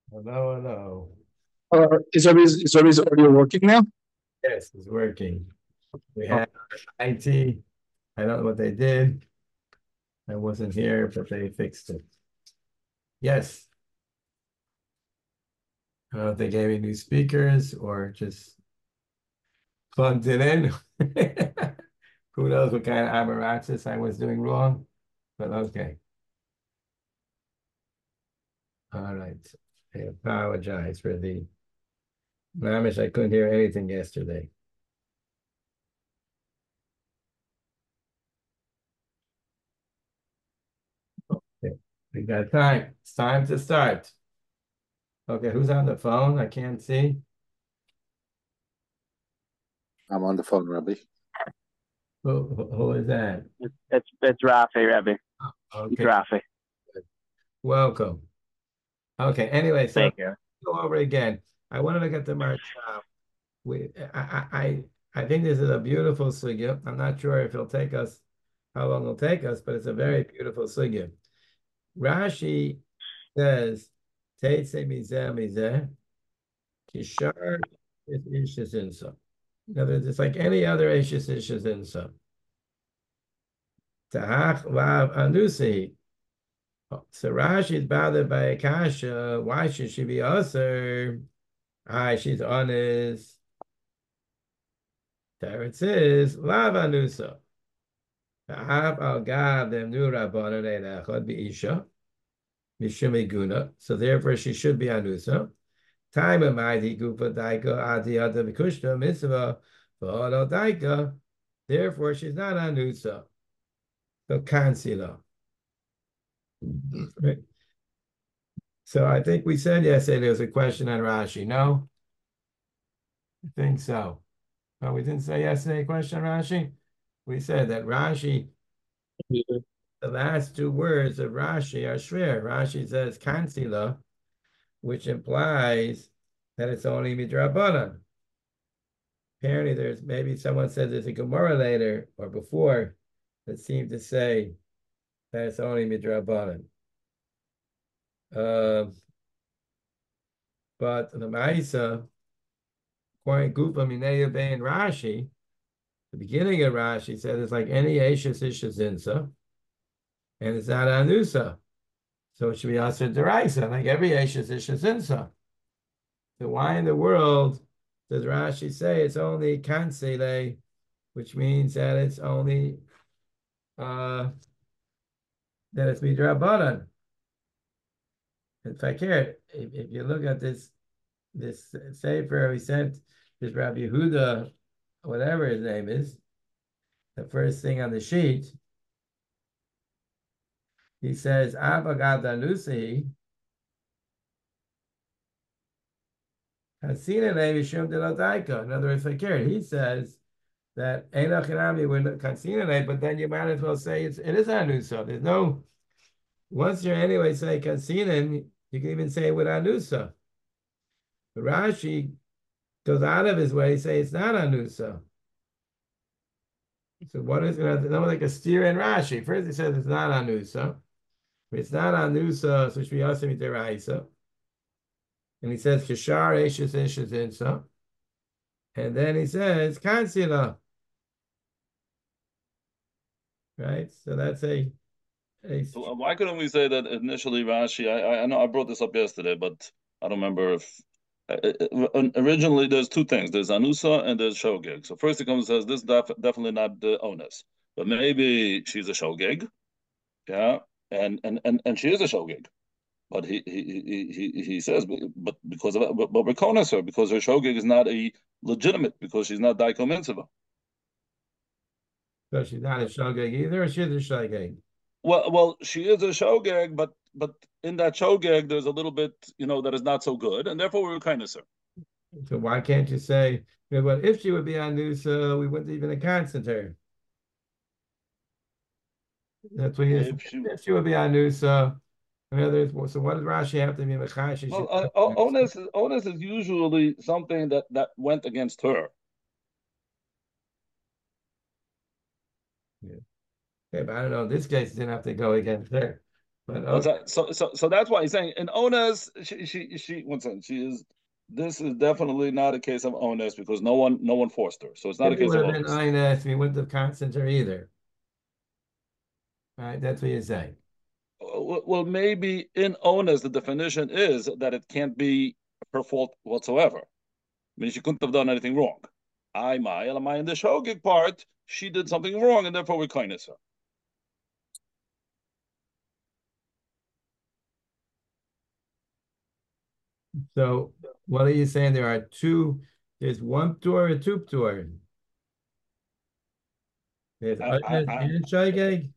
Hello, hello. Is audio working now? Yes, it's working. We Oh, had IT. I don't know what they did. I wasn't here, but they fixed it. Yes. I don't know if they gave me new speakers or just plugged it in. Who knows what kind of apparatus I was doing wrong, but okay. All right. I apologize for the mamish. I couldn't hear anything yesterday. Okay. We got time. It's time to start. Okay, who's on the phone? I can't see. I'm on the phone, Rabbi. Who is that? It's Rafi, Rebbe. It's Okay, Rafi. welcome. Okay, anyway, so Thank you. go over again. I want to look at the Maharsha. We, I think this is a beautiful sugya. I'm not sure if it'll take us, how long it'll take us, but it's a very beautiful sugya. Rashi says, Teitse mizeh mizeh, kishar is ishis insa. In other words, it's like any other ishis insa. Tahach vav anusi. So Rashi is bothered by Akasha. Why should she be usher? Hi, she's honest. There it is. Lavanusa. Ha'af al gav dem nu rabbanon elechad be'isha. Mishum iguna. So therefore she should be anusa. Time of mighty gufa daika adi ada bikushta mitzvah. V'odo daika. Therefore she's not anusa. So kansila. Right. So I think we said yesterday there was a question on Rashi. No? I think so. No, we didn't say yesterday question Rashi. We said that Rashi, yeah. the last two words of Rashi are shver. Rashi says kansila, which implies that it's only midrabanan. Apparently, there's maybe someone said there's a Gemara later or before that seemed to say that it's only midrabanan. Uh, but the Ma'isa, according to Gufa Mineya Bein Rashi, the beginning of Rashi said it's like any Ashis Ishazinsa, and it's not Anusa. So it should be Asr Deraisa, like every Ashis Ishazinsa. So why in the world does Rashi say it's only Kansele, which means that it's only that it's Midrabanan? In fact, here, if you look at this Sefer we sent this Rabbi Yehuda, whatever his name is, the first thing on the sheet, he says, Abagad Anusi, Hasina Mishum de Ladaika. In other words, like here, he says that Enochinami would Kansina, but then you might as well say it is Anusa. There's no, once you're anyway say Kansina, you can even say it with Anusa. But Rashi goes out of his way to say it's not Anusa. So what is going to, like a steer in Rashi? First he says it's not Anusa. If it's not Anusa, so it should be Asim Deraisa. And he says Kishar Eshes Eshes Insa. And then he says Kansila. Right? So that's a So why couldn't we say that initially Rashi? I know I brought this up yesterday, but I don't remember if originally there's two things. There's Anusa and there's Shogeg. So first he comes and says this definitely not the onus, but maybe she's a Shogeg, yeah, and she is a Shogeg. But he says, but because of but we're her because her Shogeg is not a legitimate because she's not Daiko Mitzvah. so she's not a shogeg either, or she's a shogeg. Well, she is a shogeg, but in that shogeg, there's a little bit, that is not so good, and therefore we were kind of sir. So why can't you say, well, if she would be on Nusa, we wouldn't even account her. That's what he said. If she, If she would be on Nusa, in other words, so what does Rashi have to be Mechash? She well, should not be onus is usually something that went against her. Yeah. Okay, but I don't know. In this case, it didn't have to go against her. But What's okay, that? So that's why he's saying in onus, she one second, she is this is definitely not a case of onus because no one forced her. So it's not a if it case would of have been onus. INS, we wouldn't have constant her either. Right? That's what you're saying. Well, maybe in onus the definition is that it can't be her fault whatsoever. I mean, she couldn't have done anything wrong. Am I in the shogig part? She did something wrong, and therefore we kindness her. So what are you saying? There are two, there's one ptur and two ptur. There's INS and shogeg.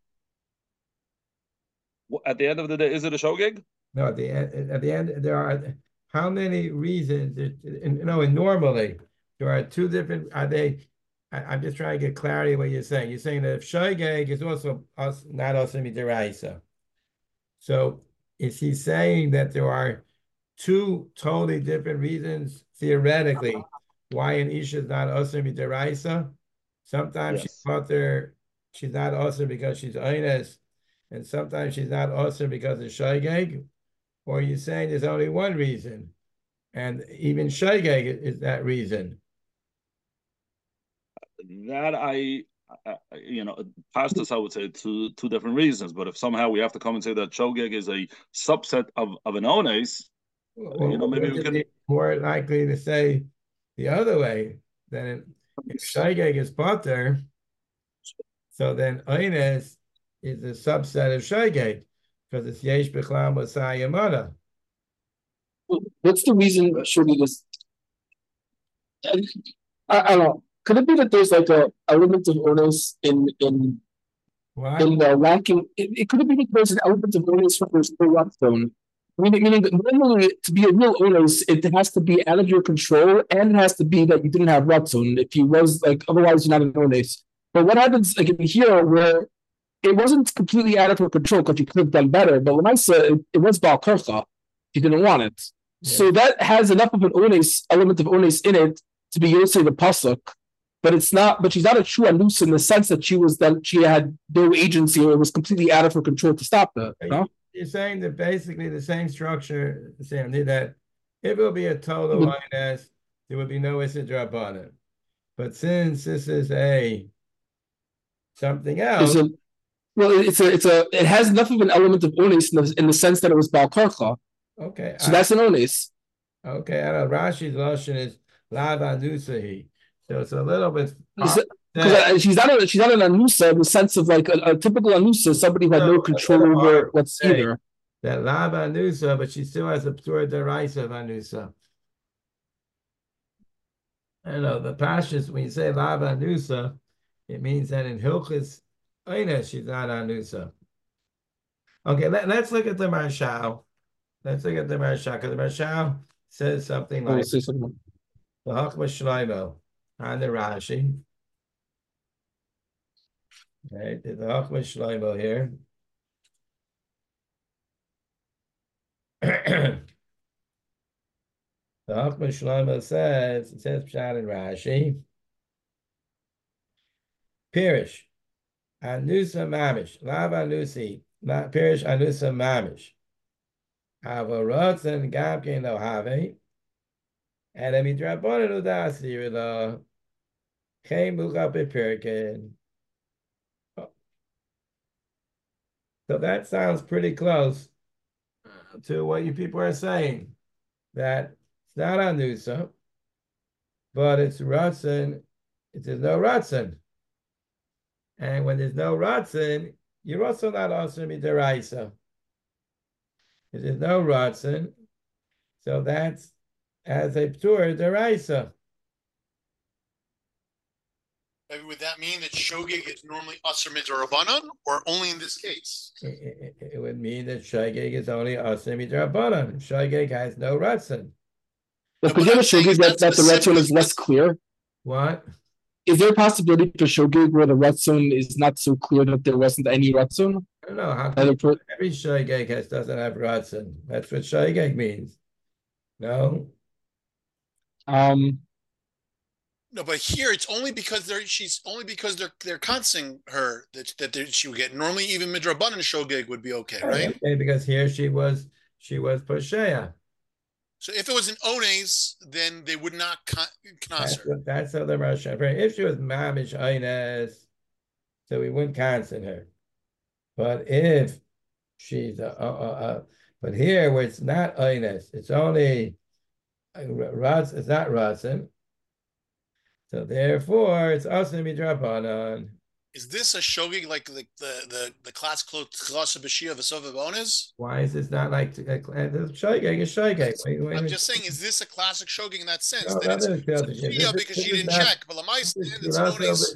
At the end of the day, is it a shogig? No, at the end, there are how many reasons? And normally there are two different. Are they? I'm just trying to get clarity what you're saying. You're saying that if shogeg is also us, not also midiraisa. So is he saying that there are two totally different reasons theoretically why an isha is not also midiraisa? Sometimes she's Yes. potter, she's not also because she's oines, and sometimes she's not also because of shogeg. Or are you saying there's only one reason, and even shogeg is that reason? That past I would say two different reasons. But if somehow we have to come and say that shogeg is a subset of an ones, maybe Would we it can. be more likely to say the other way that if shogeg is potter, so then oines is a subset of shogeg because it's yesh b'chlam b'sayamana. What's the reason surely this? I don't know. Could it be that there's like a element of onus What? in the lacking? It could be that there's an element of onus from this corrupt zone. Meaning that normally to be a real onus, it has to be out of your control, and it has to be that you didn't have ratzon. If you was like otherwise, you're not an onus. But what happens like in here where it wasn't completely out of her control because you could have done better, but when I said it was Baal Karcha, she didn't want it. Yeah. So that has enough of an ones element of ones in it to be Yosei the pasuk, but it's not. But she's not a true anus in the sense that she had no agency or it was completely out of her control to stop that. No? You're saying that basically the same structure, Sam, that if it will be a total INS, there would be no Issa Drabanan. But since this is a something else, It has enough of an element of ones in the sense that it was Baal Karcha. okay. So that's an ones. Okay, I know Rashi's lotion is lava nusahi, so it's a little bit Because she's not an anusa in the sense of like a typical anusa, somebody who had no control over what's either. That lava anusa, but she still has a ptur deraisa of anusa. I know the pashas when you say lava anusa, it means that in Hilchis Eines she's not anusa. Okay, let's look at the Marshal. Let's look at the Marshal because the Marshal says something like the Hakma Shlomo on the Rashi. Okay, the Hakma Shlomo here. The Hakma Shlomo says, it says Pshat in Rashi, Pirish, Anusa Mamish, Lav Anusi, Pirish Anusa Mamish, Avarotz and Gabkin Ohave, and a Midrabon Udasir, the Chem Buka Pipirkin. So that sounds pretty close to what you people are saying, that it's not Anusa, but it's Ratzin. There's no Ratzin. And when there's no Ratzin, you're also not also midaraisa. If there's no Ratzin, so that's as a ptur deraisa. Would that mean that shogeg is normally asr midrabanan, or only in this case? It would mean that shogeg is only asr midrabanan. Shogeg has no Ratzin. But could you have a shogeg that the ratzon is less clear? What? Is there a possibility for shogeg where the ratzon is not so clear that there wasn't any ratzon? I don't know. Every shogeg doesn't have Ratzin. That's what shogeg means. No? No, but here it's only because they're consoling her she would get. Normally, even midrabanan shogeg would be okay, right? Okay, because here she was Poshea. So if it was an ones, then they would not knas her. That's how the Russia. If she was mamish Ines, so we wouldn't cancel her. But if she's but here where it's not Ines, it's only it's not Ratzin. So therefore, it's also midrabanan. Is this a shogeg like the class close b'shia v'sova bonus? Why is this not like shogeg? Is shogeg? I'm just saying, is this a classic shogeg in that sense? No, that that it's is b'shia because she didn't check, but lamais it's an ones.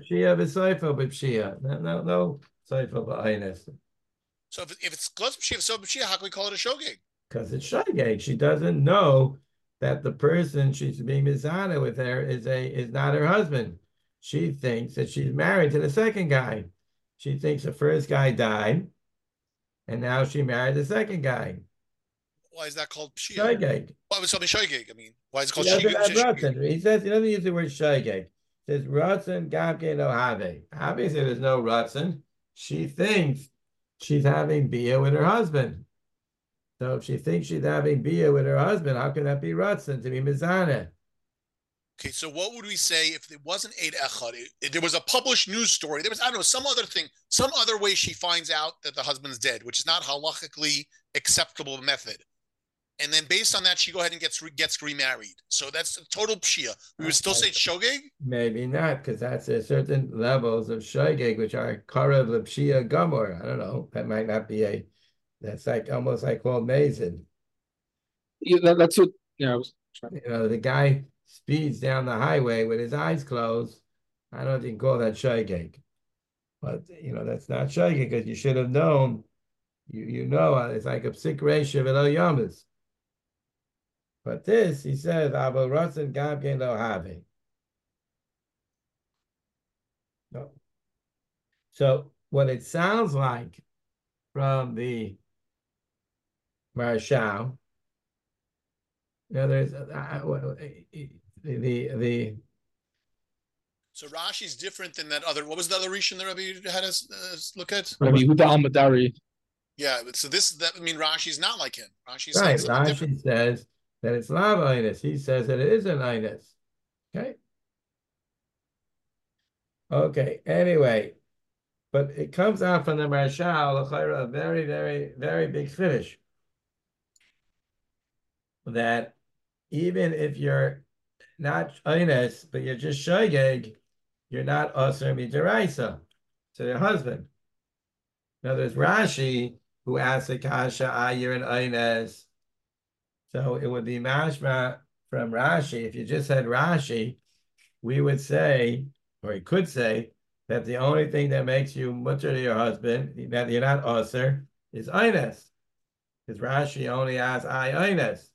No, soifel b'aynes. So if it's close b'shia v'sova b'shia, how can we call it a shogeg? Because it's shogeg. She doesn't know that the person she's being mizana with her is not her husband. She thinks that she's married to the second guy. She thinks the first guy died, and now she married the second guy. Why is that called pshia? Shogeg. Why was something shogeg? I mean, why is it called He shogeg? says he doesn't use the word shogeg. He says ratzon gamke no have. Obviously, there's no ratzon. She thinks she's having bia with her husband. So if she thinks she's having bia with her husband, how can that be ratzon to be mizaneh? Okay, so what would we say if it wasn't Eid Echad? There was a published news story. There was, I don't know, some other thing, some other way she finds out that the husband's dead, which is not halachically acceptable method. And then based on that, she go ahead and gets remarried. So that's a total pshia. We would still say shogeg? Maybe not, because that's certain levels of shogeg, which are karav l'pshia gamor. I don't know. That might not be that's like almost like called mazid. Yeah, that's what. Yeah, I was trying. The guy speeds down the highway with his eyes closed. I don't know if you can call that shogeg, but that's not shogeg because you should have known. You know it's like a psik ratio of el yamas. But this, he says, Avo Ratzin Gamkein Lo Have. No. So what it sounds like from the Marshal, there's the So Rashi's different than that other. What was the other Rishon that Rabbi had us look at? Rabbi Yehuda al-Madari. Yeah, so Rashi's not like him. Rashi's right. saying something Rashi different. says that it's lav einus. He says that it is an einus. Okay. Okay. Anyway, but it comes out from the Marshal a very, very, very big finish. That even if you're not einus, but you're just shogeg, you're not aser midiraisa to your husband. Now there's Rashi who asks a kasha, you're an einus. So it would be mashma from Rashi. If you just had Rashi, we would say, or he could say, that the only thing that makes you mutter to your husband, that you're not aser, is einus. Because Rashi only asks einus.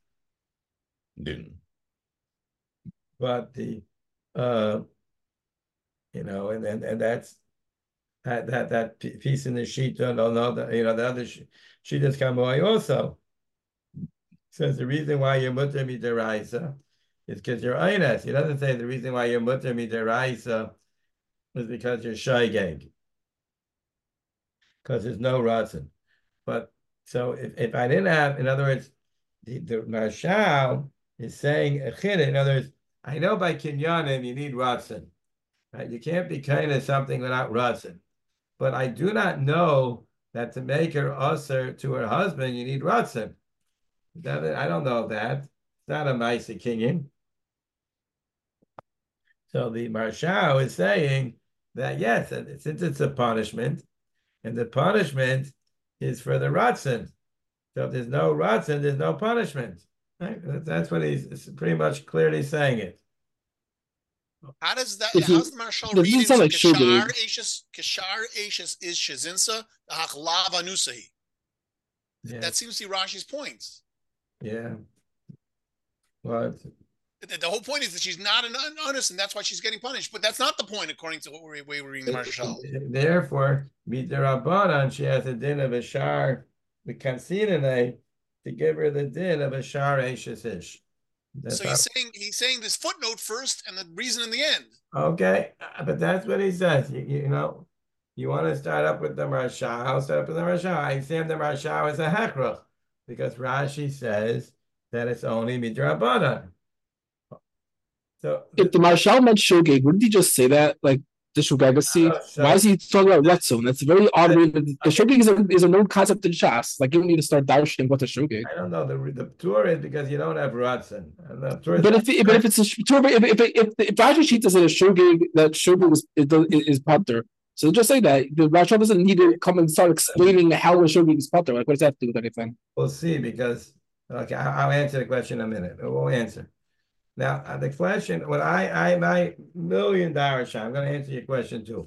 But the and that's that piece in the sheet, don't know that the other sheet has come away also. Says the reason why you're mutter midiraisa is because you're einus. He doesn't say the reason why you're mutter midiraisa is because you're shogeg, because there's no ratzon. But so if I didn't have, in other words, the Marshal is saying a chid. In other words, I know by kinyanim you need ratzon. Right? You can't be kind of something without ratzon. But I do not know that to make her usher to her husband, you need ratzon. I don't know that. It's not a Maisa Kinyan. So the Marshal is saying that yes, since it's a punishment, and the punishment is for the ratzon. So if there's no ratzon, there's no punishment. Right? That's what he's pretty much clearly saying it. How does that? How's the Marshal reading? It sounds like Kashar Ashes is Shazinsa the Hachlav Anusahi. That seems to be Rashi's point. Yeah. Well, the whole point is that she's not an honest, and that's why she's getting punished. But that's not the point, according to what we're reading the Marshal. Therefore, midirabanan, she has a din of a shar, the kansinane, to give her the din of a shar Ashes ish. That's So he's saying this footnote first and the reason in the end. okay, but that's what he says. You know, you want to start up with the Marsha. I'll start up with the Marsha. I assume the Marsha is a hekruch because Rashi says that it's only midrabanan. So If the Marshal meant shogeg, wouldn't he just say that? Like the shogagacy? Why is he talking about ratzon? That's a very odd way. Shogeg is a known concept in Shas. Like you don't need to start doubting what a shogeg. I don't know. The tour is because you don't have ratzon. But if it's a if Rashi Sheet says that a shogeg is pater, so just say that the Rashi doesn't need to come and start explaining how a shogeg is pater. Like what does that have to do with anything? We'll see because okay, I'll answer the question in a minute. We'll answer. Now the question, what I my $1 million shot, I'm going to answer your question too.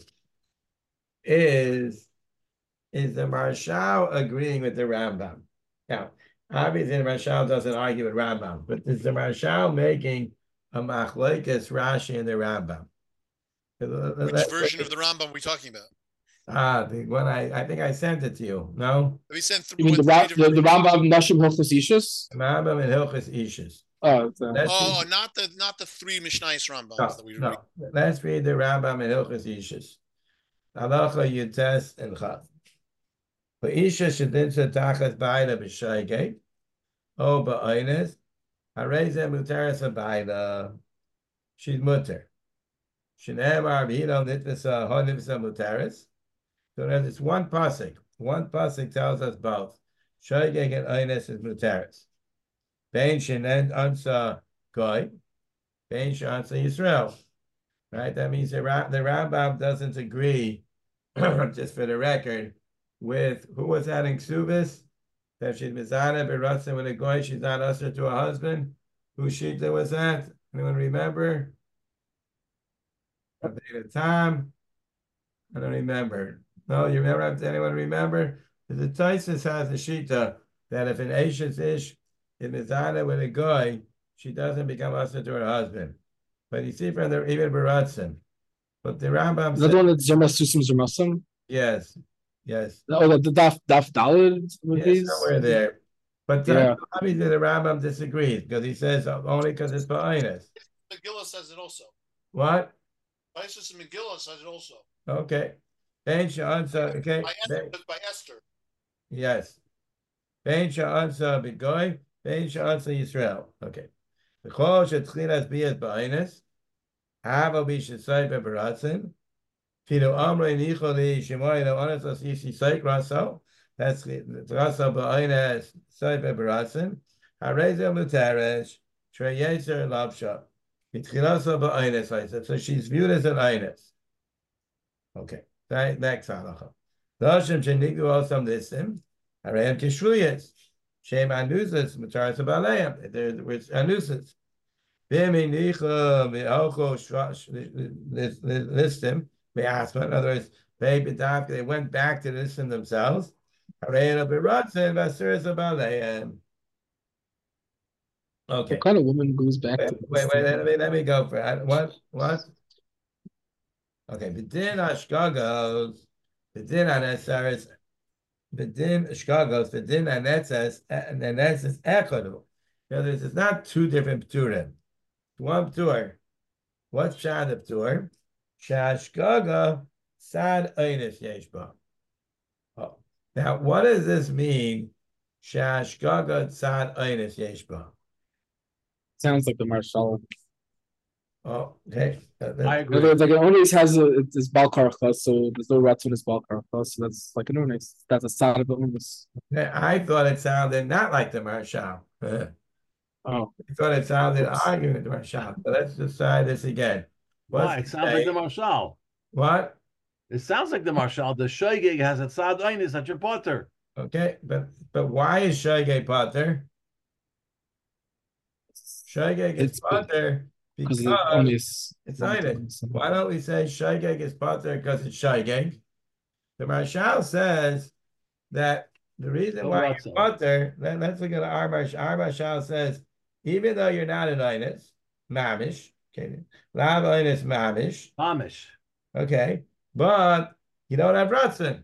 Is the Marshal agreeing with the Rambam? Now, obviously the Marshal doesn't argue with Rambam, but is the Marshal making a machlokes Rashi and the Rambam? Which version of the Rambam are we talking about? The one I think I sent it to you. No, We sent You mean the Rambam Nashim Hilchos Ishus? Rambam and Hilchos Ishus. Oh, not the three Mishnayos Rambams that we read. No. Let's read the Rambam and Hilchos Ishus. Halacha Yutes and Chav. For Isha Shedinsa Tachas Baila B'Shaygei, O Ba'oines, Hareze Muteres Abaila, she's mutter. Shneemar B'Hino Nitvisa Honivsa Muteres. So there's one pasuk. One pasuk tells us both. Shaygei and Oines is Muteres. Bein Shenen Ansa Goy, Bein Shansa Yisrael. Right? That means the Rambam doesn't agree, just for the record, with who was that in Ksubis? That she's Mizana Beratzin with a Goy, she's not usher to a husband. Whose shita was that? Anyone remember? At the time, I don't remember. No, you remember? Does anyone remember? The Taisus has a shita that if an Ashes ish is Mizana with a Goy, she doesn't become usher to her husband. But you see from the even Beratzin. But the Rambam said, the one that's Zermasusum? Yes. Oh, the Daf Dalid? Yes, somewhere there. But obviously the Rambam disagrees because he says only because it's Ba'inus. Megillah says it also. What? Isis Megillah says it also. Okay. Ben Sha'ansa, okay. By Esther. Yes. Ben Sha'ansa B'goy, Ben Sha'ansa Yisrael. Okay. The Chol Shetchilas B'yas Ba'inus, Hava B'Shesai B'Baratzin, Fido Amrei Nicholi Shemoi No Anas As Yishi Saik Raso. That's Raso Ba'inus Saik B'Baratzin. Hareza Muteresh Treyeser Labsha. Mitchilaso Ba'inus. I said so. She's viewed as an Inus. Okay. Next halacha. Doshim Shenigu Osam Lisim. Harayim Kishruyas. Shem Anusas Mutaras Ba'aleim. There was Anusas. Bimi Nicha Mi'ocho Listim. In other words, they went back to listen themselves. Okay. What kind of woman goes back to wait, let me go for it. What? Okay, B'din Ashkagos, B'din Anesaris, B'din Ashkagos, B'din Anesaris Echadu. In other words, it's not two different Pturim. One Ptur. What's Shad of Ptur? Shashgaga Sad Einis Yeshba. Oh. Now, what does this mean? Shashgaga Sad Einis Yeshba. Sounds like the Marshal. Oh, okay. I agree. It's like it always has this Balkarcha, so there's no Ratzon is Balkarcha, so that's like that's a side of it. I thought it sounded not like the Marshal. Oh. I thought it sounded arguing with the Marshal. But let's decide this again. Why? It sounds like the Marshal. What? It sounds like the Marshal. The Shoygig has a tzad einis at your potter. Okay, but why is Shoygig potter? Shoygig is potter because it's einis. Why don't we say Shoygig is potter because it's Shoygig? The Marshal says that the reason why it's potter. Let's look at our Marshal. Our Marshal says even though you're not an einis, mamish. Okay, Lav Einis Mamish. Mamish. Okay, but you don't have Ratzin.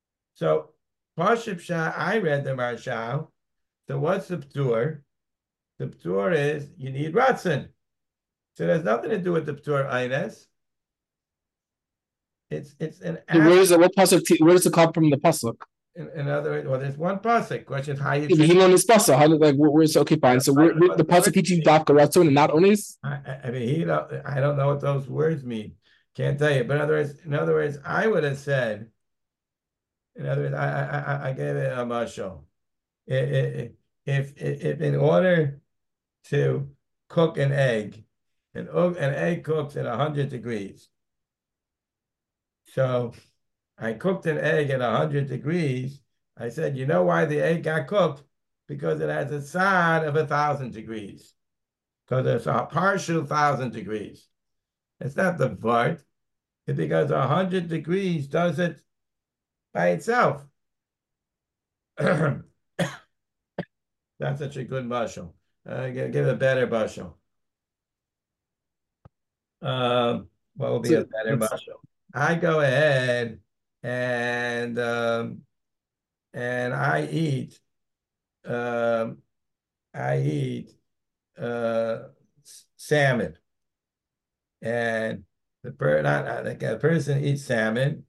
So, Pashib Shah, I read the Marshal. So, what's the Ptur? The ptur is you need ratzin. So there's nothing to do with the ptur eines. It's an Where does it? What pasuk? Where does it come from? The pasuk. in other words, well, there's one pasuk. Question is how you. He learned his pasuk. How did where's okay? Fine. So the pasuk teaching dafka ratzon and not onis. I mean, I don't know what those words mean. Can't tell you. But in other words, I would have said. In other words, I gave it a mashal. If in order to cook an egg, an egg cooks at 100 degrees. So I cooked an egg at 100 degrees. I said, you know why the egg got cooked? Because it has a side of 1,000 degrees. Because it's a partial 1,000 degrees. It's not the vart. It's because 100 degrees does it by itself. That's such a good mashal. Give a better mashal. What will be a better mashal? I go ahead and I eat salmon, and the person eats salmon,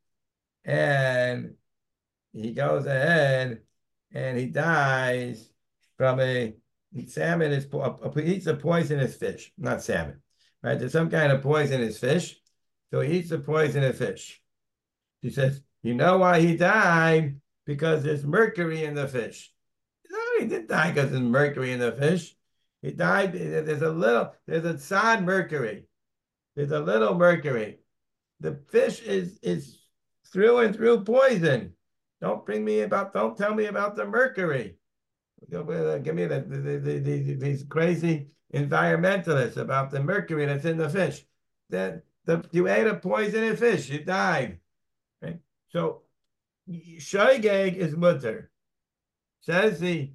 and he goes ahead and he dies from salmon is eats a poisonous fish, not salmon, right? There's some kind of poisonous fish, so he eats a poisonous fish. He says, you know why he died? Because there's mercury in the fish. No, he didn't die because there's mercury in the fish. He died, there's a sad mercury. There's a little mercury. The fish is through and through poison. Don't tell me about the mercury. Give me these crazy environmentalists about the mercury that's in the fish. You ate a poisonous fish, you died. Right? So shoygeg is mutter. Says the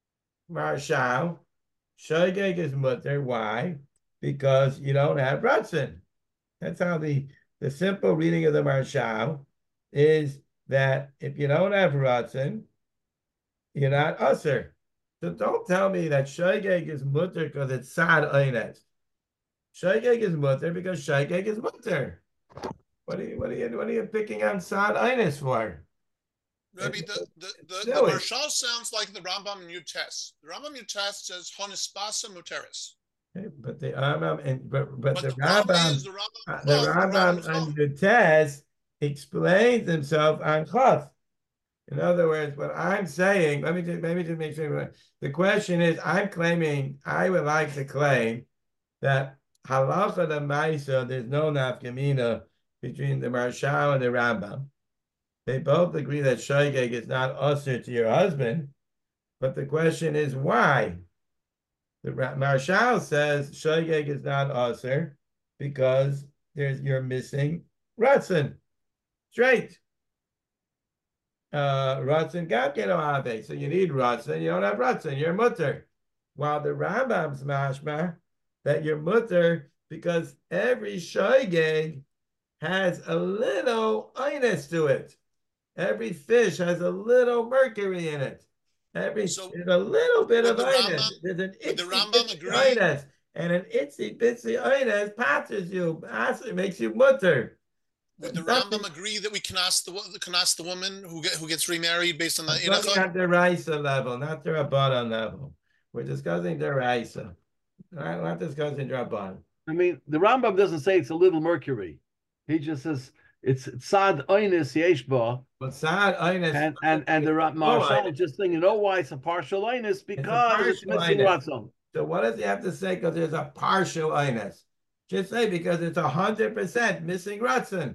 Marshal, shoygeg is mutter. Why? Because you don't have ratzin. That's how the simple reading of the Marshal is that if you don't have ratzin, you're not usher. So don't tell me that shoygeg is mutter because it's sad einet. Shoygeg is mutter because shoygeg is mutter. What are you picking on sad einet for? Rabbi, the Marshal sounds like the Rambam Yutes. The Rambam Yutes says Honispasa Muteris. Okay, but the Rambam but the Rambam on Yutes explains himself on Chaf. In other words, what I'm saying, let me just make sure. The question is, I would like to claim that halacha the Maisa, there's no nafkamina between the Marshal and the Rambam. They both agree that shoygeg is not usher to your husband, but the question is why? The Marshal says shoygeg is not usher because you're missing ratzin. Straight. Ratzin gam ave. So you need ratzin, you don't have ratzin, you're mutter. While the Rambam's mashma that you're mutter because every shoygeg has a little inus to it. Every fish has a little mercury in it. There's a little bit of inus. There's an itsy inus, and an itsy bitsy inus patters you. It makes you mutter. Would the Rambam agree that we can ask the woman who gets remarried based on the Not the Raisa level, not the Rabbanan level. We're discussing the Raisa. We're not discussing Rabban. I mean, the Rambam doesn't say it's a little mercury. He just says it's sad oinus yeshba. But sad oinus and the Marshal is just saying, you know why it's a partial oinus? Because it's missing ratzon. So what does he have to say? Because there's a partial oinus. Just say because it's 100% missing ratzon.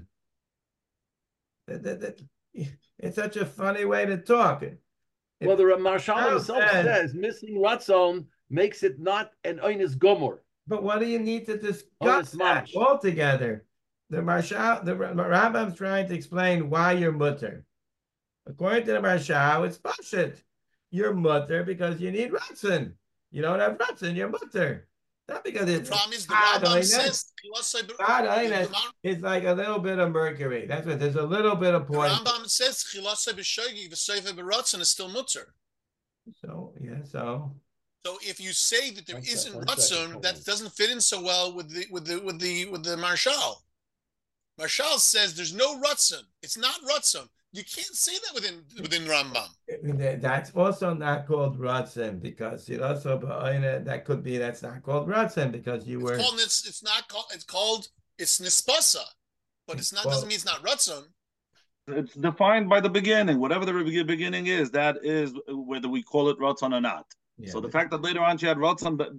It's such a funny way to talk. Well, the Marshal himself says missing ratzon makes it not an oinus gomor. But what do you need to discuss that altogether? The Rambam's trying to explain why you're mutter. According to the Marshal, it's bullshit. You're mutter because you need ratzon. You don't have ratzon, you're mutter. Not because it's the problem is the Rambam says it's like a little bit of mercury. That's what there's a little bit of poison. The Rambam says chilasa b'shogi v'seifa b'ratzon is still mutter. So yeah, so So if you say that there One sec- isn't one second, Ratzon, hold that on. doesn't fit in so well with the Marshal. Marshal says there's no Ratzon. It's not Ratzon. You can't say that within Rambam. That's also not called Ratzin because it also that could be that's not called Ratzin because you were It's not called. It's Nispasa, but it's not. Doesn't mean it's not Ratzon. It's defined by the beginning. Whatever the beginning is, that is whether we call it Ratzon or not. Yeah, So the fact that later on she had Ratzon, but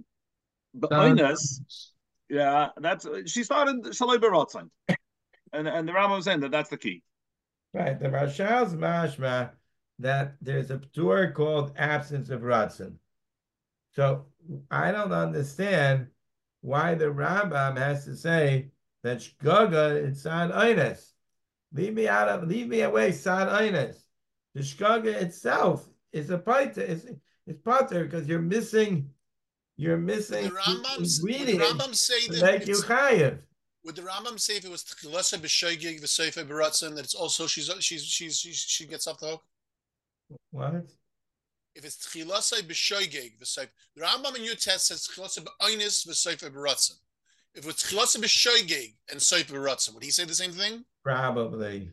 yeah, that's she started Shalai B'Ratzon, and the Rambam is saying that that's the key. right. The Rashal's mashma that there's a ptur called absence of Ratzin. So I don't understand why the Rambam has to say that Shgaga is Sad Eines. Leave me away, Sad Eines. The Shgaga itself is a pater, it's pater because you're missing Would the Rambam say to that make you chayiv. would the Rambam say if it was Tchilasa b'Shoigig v'Seifa b'Ratzon that it's also she gets off the hook? What? If it's Tchilasa b'Shoigig v'Seifa, the Rambam in your test says Tchilasa b'Einis v'Seifa b'Ratzon. If it's Tchilasa b'Shoigig and Seifa b'Ratzon, would he say the same thing? Probably.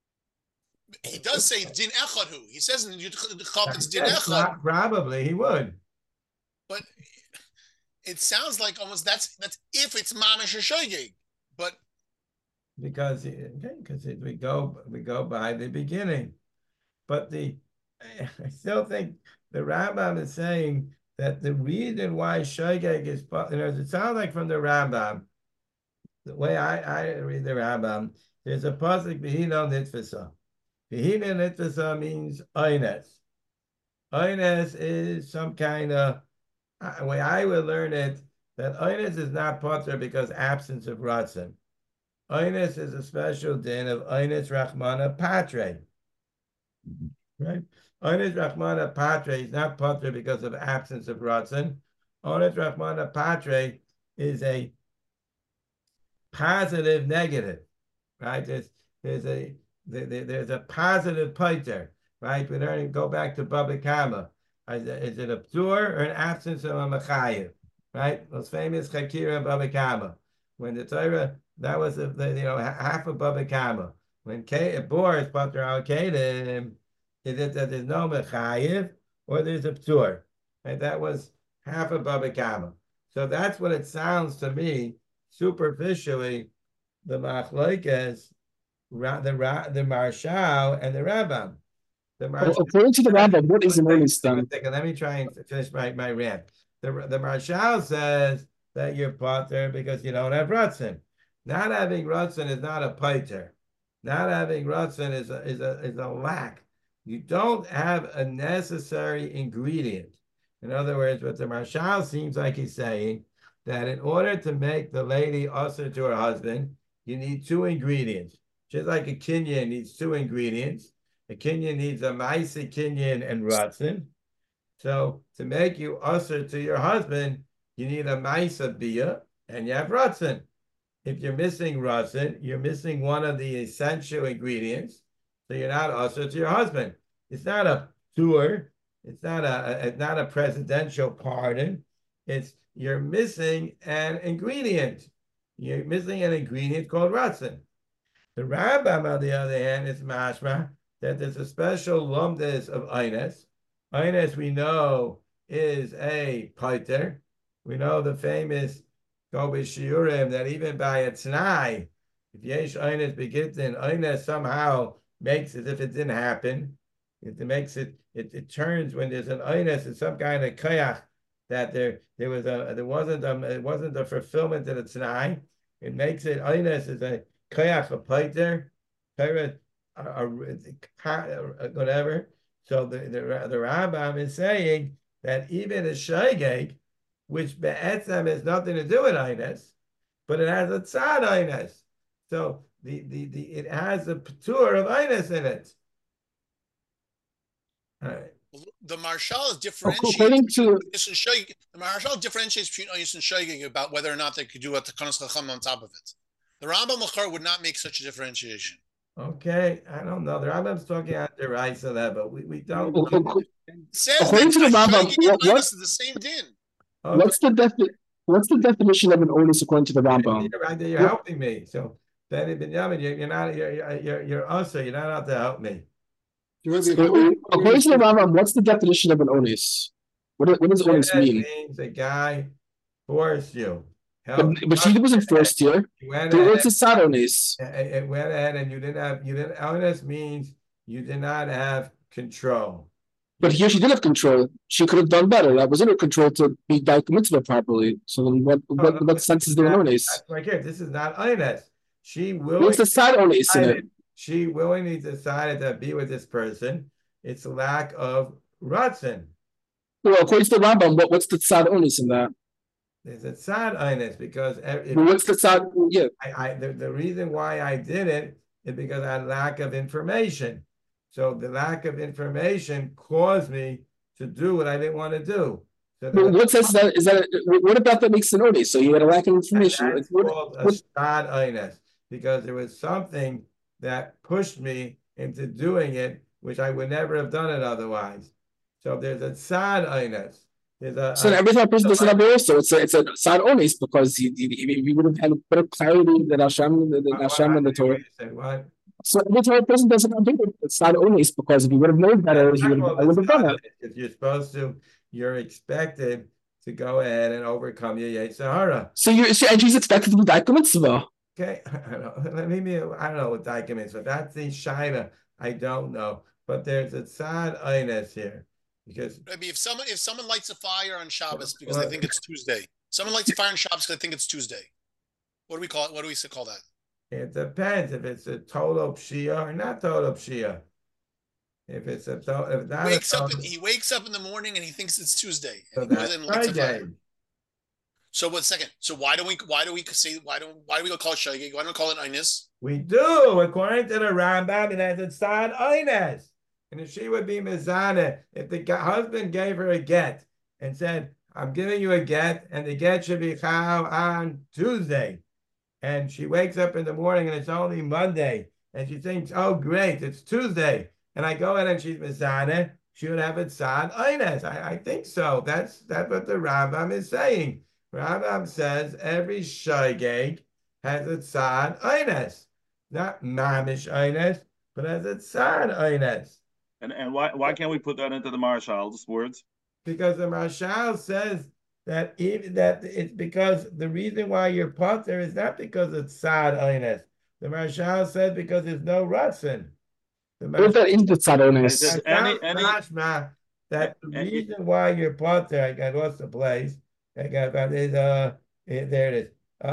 He does say din echadhu. He says in Yudchak it's din echad. Probably he would. But it sounds like almost that's if it's mamish shoigig. But because we go by the beginning, but I still think the Rambam is saying that the reason why shogeg is, it sounds like from the Rambam, the way I read the Rambam, there's a pasuk Behino Nitfasa. Behino Nitfasa means oines. Oines is some kind of way I would learn it that oines is not potter because absence of ratzon. Oines is a special din of oines rachmana patre, right? Oines rachmana patre is not potter because of absence of ratzon. Oines rachmana patre is a positive negative, right? There's a positive potter, right? We learn go back to Baba Kama. Is it a ptur or an absence of a mechayiv? Right? Most famous Chakira and Baba Kama. When the Torah, that was half of Baba Kama. When Bor is pater al Kedim, is it that there's no mechayiv or there's a ptur? Right? That was half of Baba Kama. So that's what it sounds to me, superficially, the machlokes, the Marshal and the Rambam. According to the Rambam, what is an earnest then? Let me try and finish my rant. The Marshal says that you're pater because you don't have Ratzon. Not having Ratzon is not a pater. Not having Ratzon is a lack. You don't have a necessary ingredient. In other words, what the Marshal seems like he's saying that in order to make the lady usher to her husband, you need two ingredients. Just like a kinyan needs two ingredients. A kinyan needs a ma'isa kinyan and ratzin. So to make you usher to your husband, you need a ma'isa bia and you have ratzin. If you're missing ratzin, you're missing one of the essential ingredients. So you're not usher to your husband. It's not a tour. It's not a presidential pardon. You're missing an ingredient. You're missing an ingredient called ratzin. The Rambam, on the other hand, is mashma that there's a special lumdis of Eines. Eines, we know, is a pater. We know the famous Gobi Shiurim that even by a t'nai, if Yesh Eines begitin, Eines somehow makes as if it didn't happen. It makes it turns when there's an Eines, it's some kind of koyach that it wasn't a fulfillment of the t'nai. It makes it Eines is a koyach a pater, whatever. So the Rambam is saying that even a shogeg, which be'etzem has nothing to do with Eines, but it has a tzad Eines. So it has a ptur of Eines in it. All right. The Marshal differentiates. The Marshal differentiates between Eines and shogeg about whether or not they could do a takanas chacham on top of it. The Rambam Lachar would not make such a differentiation. Okay, I don't know. The Rambam's talking out the right of that, but we don't. says According to the that Rambam, Shaygig and what- Inus is the same din. What's the definition of an onus according to the Rambam? You're helping me. So Benny Binyamin, you're not you're also you're not out to help me. According to the Rambam, what's the definition of an onus? What does onus That mean? means a guy forced you. But she wasn't forced here. What's a sad onus? It went ahead and you didn't onus means you did not have control. But here she did have control. She could have done better. That was in her control to be Daika Mitzvah properly. So then what sense is there an onus? Right here, this is not onus. She willingly What's the sad onus in it? She willingly decided to be with this person. It's a lack of ratzon. Well, according to the Rambam, what's the sad onus in that? There's a sad onus because What's the sad? Yeah. The reason why I did it is because I had lack of information. So the lack of information caused me to do what I didn't want to do. So But what sense is that? What about that makes an onus? So you had a lack of information. That's called a sad onus because there was something that pushed me into doing it, which I would never have done it otherwise. So there's a sad onus. So every time a person doesn't have also, it's a sad onus because he would have had a better clarity than Hashem and the Torah. What? So every time a person doesn't have it's sad onus because if he would have known better, he would have done that. If you're supposed to, you're expected to go ahead and overcome your Yetzer Hara. And she's expected to be Daika Mitzvah. Okay, I don't know what Daika means, but that's the Shaila. I don't know, but there's a sad onus here. Because Maybe if someone lights a fire on Shabbos because they think it's Tuesday, someone lights a fire on Shabbos because they think it's Tuesday. What do we call it? What do we call that? it depends if it's a total pshia or not total pshia. If it's a total, if not He wakes up in the morning and he thinks it's Tuesday. so And he goes that's in and lights a fire. Friday. So 1 second. So why do we call it Shaygig? Why don't we call it Inus? We do, according to the Rambam, it has a sad oines. And if she would be mizana, if the husband gave her a get and said, I'm giving you a get, and the get should be chal on Tuesday, and she wakes up in the morning and it's only Monday, and she thinks, oh great, it's Tuesday, and I go in and she's mizana, she would have a sad oines. I think so. That's what the Rambam is saying. Rambam says every shaygeg has a sad oines, not mamish oines, but has a sad oines. And why can't we put that into the Marshal's words? Because the Marshal says that it's because the reason why you're potter is not because it's sad oines. The Marshal says because there's no ratzon. What that is the sad onus? That the reason why you're potter, I lost the place. There it is.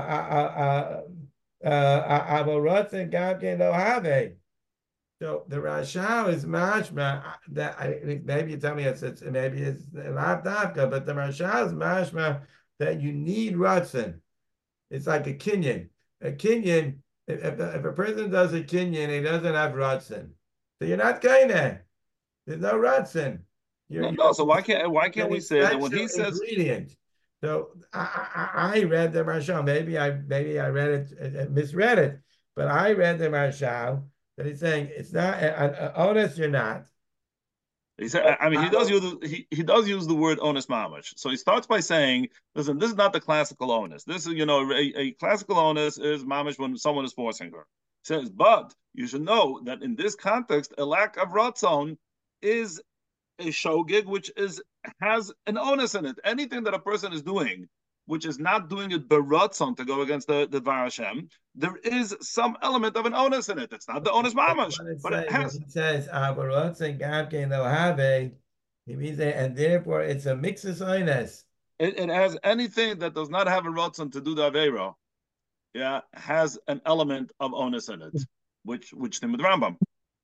Ratzon gamke no have. So the Rashal is mashma that maybe you tell me it's maybe it's not dafka, but the Rashal is mashma that you need ratzon. It's like a kinyan. A kinyan, if a person does a kinyan, he doesn't have ratzon. So you're not kaineh. There's no ratzon. So why can't we say that when he says ingredient? So I read the Rashal. Maybe I read it, misread it, but I read the Rashal. That he's saying it's not honest. You're not. He said. I mean, he does use the word onus mamash. So he starts by saying, "Listen, this is not the classical onus. This is, a classical onus is mamash when someone is forcing her." He says, but you should know that in this context, a lack of ratzon is a shogig, which has an onus in it. Anything that a person is doing, which is not doing it beratzon to go against the Dvar Hashem, there is some element of an onus in it. It's not the onus mamash, but it has. It says beratzon gamke no have. He means that, and therefore it's a mixus onus. It has anything that does not have a ratzon to do the avera, has an element of onus in it, which Timid Rambam.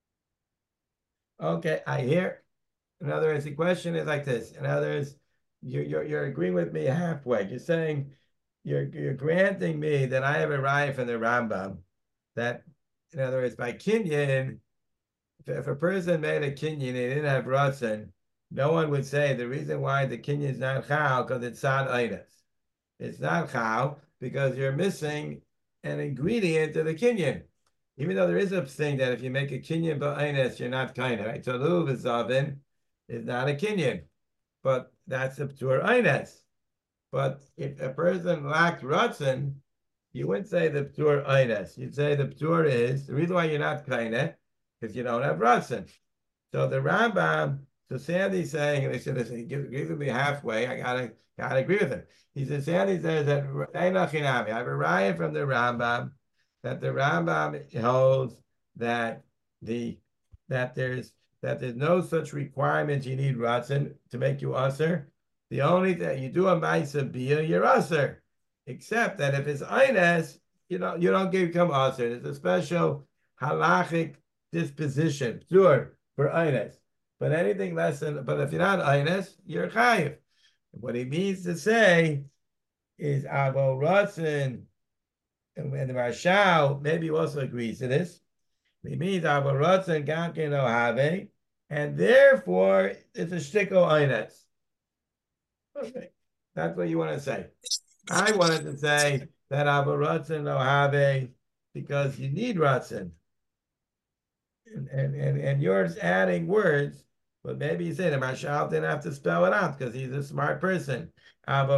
Okay, I hear. In other words, the question is like this. In other words, you're agreeing with me halfway. You're saying you're granting me that I have a raya from the Rambam that, in other words, by kinyan, if a person made a kinyan and he didn't have ratzon, no one would say the reason why the kinyan is not chal because it's sad oines. It's not chal because you're missing an ingredient to the kinyan. Even though there is a thing that if you make a kinyan ba'oines, you're not kind of right. So luv is oven. is not a kinyan, but that's a ptur eines. But if a person lacked ratzon, you wouldn't say the ptur eines. You'd say the ptur is the reason why you're not kaineh because you don't have ratzon. So the Rambam, so Sandy's saying, and they said, listen, he agrees with me halfway. I gotta agree with him. He says, Sandy says that I have a riot from the Rambam that the Rambam holds that there's no such requirement you need ratzon to make you usher. The only thing you do a ma'isa bia, you're usher, except that if it's eines, you don't become usher. There's a special halachic disposition, ptur, for eines. But anything less than, but if you're not eines, you're chayiv. What he means to say is avo ratzon, and the Marshal maybe also agrees to this. It means avo ratzon gamken ohave, and therefore it's a shtickle eines. Okay, that's what you want to say. I wanted to say that avo ratzon ohave because you need ratzon. And yours adding words, but maybe you say the Marshal didn't have to spell it out because he's a smart person. And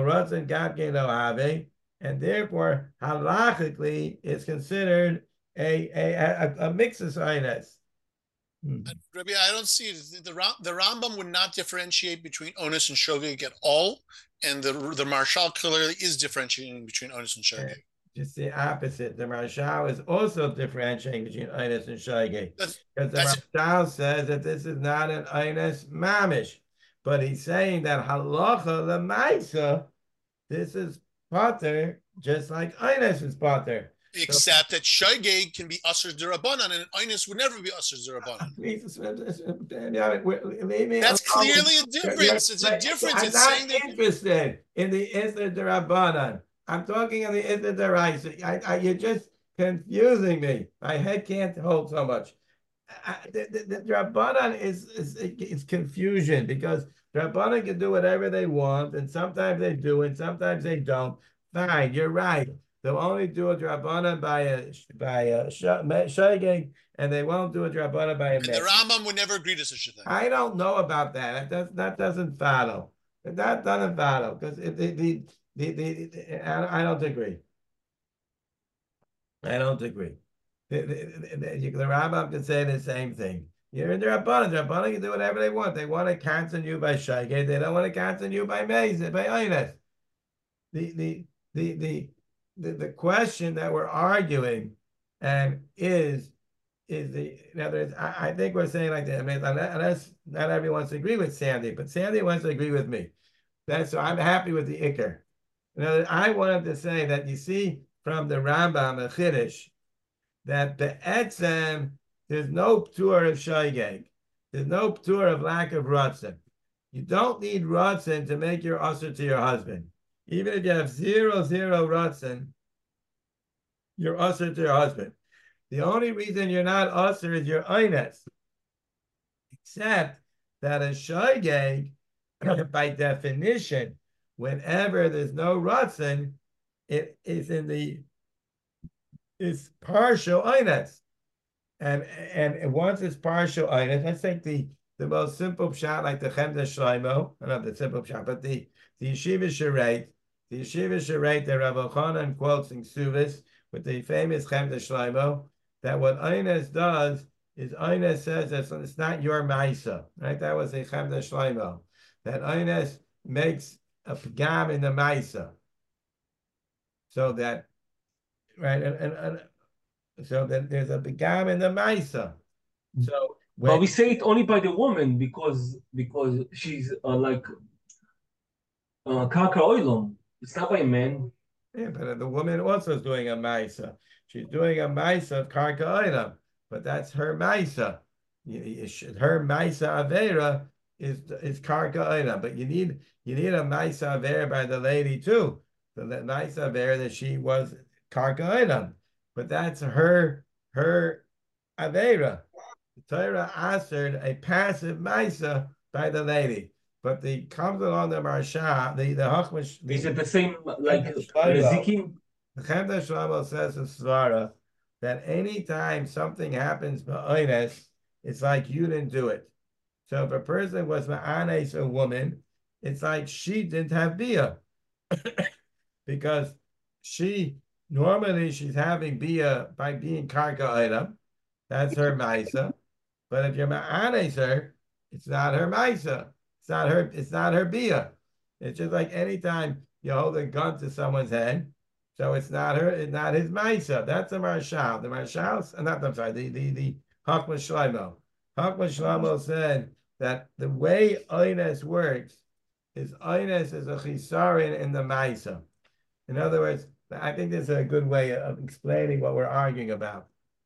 therefore, halachically, it's considered a mix of eines. Rabbi, I don't see it. The Rambam would not differentiate between onus and shogeg at all, and the Marshal clearly is differentiating between onus and shogeg. Just the opposite. The Marshal is also differentiating between eines and shogeg. Because the Marshal says that this is not an eines mamish, but he's saying that halacha lemaisa, this is pater, just like eines is pater. Except that shogeg can be asur d'Rabbanan, and eines would never be asur d'Rabbanan. That's clearly a difference. It's a difference. I'm not interested in the isur d'Rabbanan. I'm talking on the isur d'Oraisa. You're just confusing me. My head can't hold so much. The Rabbanan is confusion because Rabbanan can do whatever they want, and sometimes they do, and sometimes they don't. Fine, you're right. They'll only do a Rabbanan by a shogeg, and they won't do a Rabbanan by a and the Rambam would never agree to such a thing. I don't know about that. That doesn't follow. That doesn't follow because I don't agree. I don't agree. The Rambam can say the same thing. You're in the Rabbanan. The Rabbanan can do whatever they want. They want to cancel you by shogeg. They don't want to cancel you by mezid, by eines. The question that we're arguing and is in other words, I think we're saying like that. I mean, unless not everyone wants to agree with Sandy, but Sandy wants to agree with me. That's so I'm happy with the Iker. In other words, I wanted to say that you see from the Rambam, a Chiddush, that the etzem, there's no ptur of shogeg. There's no ptur of lack of ratzon. You don't need ratzon to make your usher to your husband. Even if you have zero ratzon, you're usher to your husband. The only reason you're not usher is your eines. Except that a shogeg, by definition, whenever there's no ratzon, it is it's partial eines. And once it's partial eines, let's take the most simple pshat, like the Chemda Shlomo, not the simple pshat, but the Yeshiva Shareit, that Rav Ochanan quotes in Suvis with the famous Chemda Shlomo, that what eines does is eines says that it's not your ma'isa, right? That was a Chemda Shlomo, that eines makes a pgam in the ma'isa, so that right and so that there's a pgam in the ma'isa. So but we say it only by the woman because she's like karka oilom. It's not by men. Yeah, but the woman also is doing a ma'isa. She's doing a ma'isa of karka oilom, but that's her ma'isa. Her ma'isa avera is karka oilom, but you need a ma'isa avera by the lady too. So that ma'isa avera that she was karka oilom, but that's her avera. The Torah answered a passive ma'isa by the lady, but the comes along the Marsha, the Hachmash. Is it the same like Nezikim? The Chemda Shlomo says in Svara that anytime something happens ba'oines, it's like you didn't do it. So if a person was ma'anes a woman, it's like she didn't have bia. Because normally she's having bia by being karka item. That's her maisa. But if you're ma'anes her, it's not her maisa. It's not her bia. It's just like anytime you hold a gun to someone's head. So it's not his maisa. That's a marshal. The marshals, I'm sorry, the Hakma Shlomo. Hakma Shlomo said that the way Oines works is Oines is a chisarin in the maisa. In other words, I think this is a good way of explaining what we're arguing about.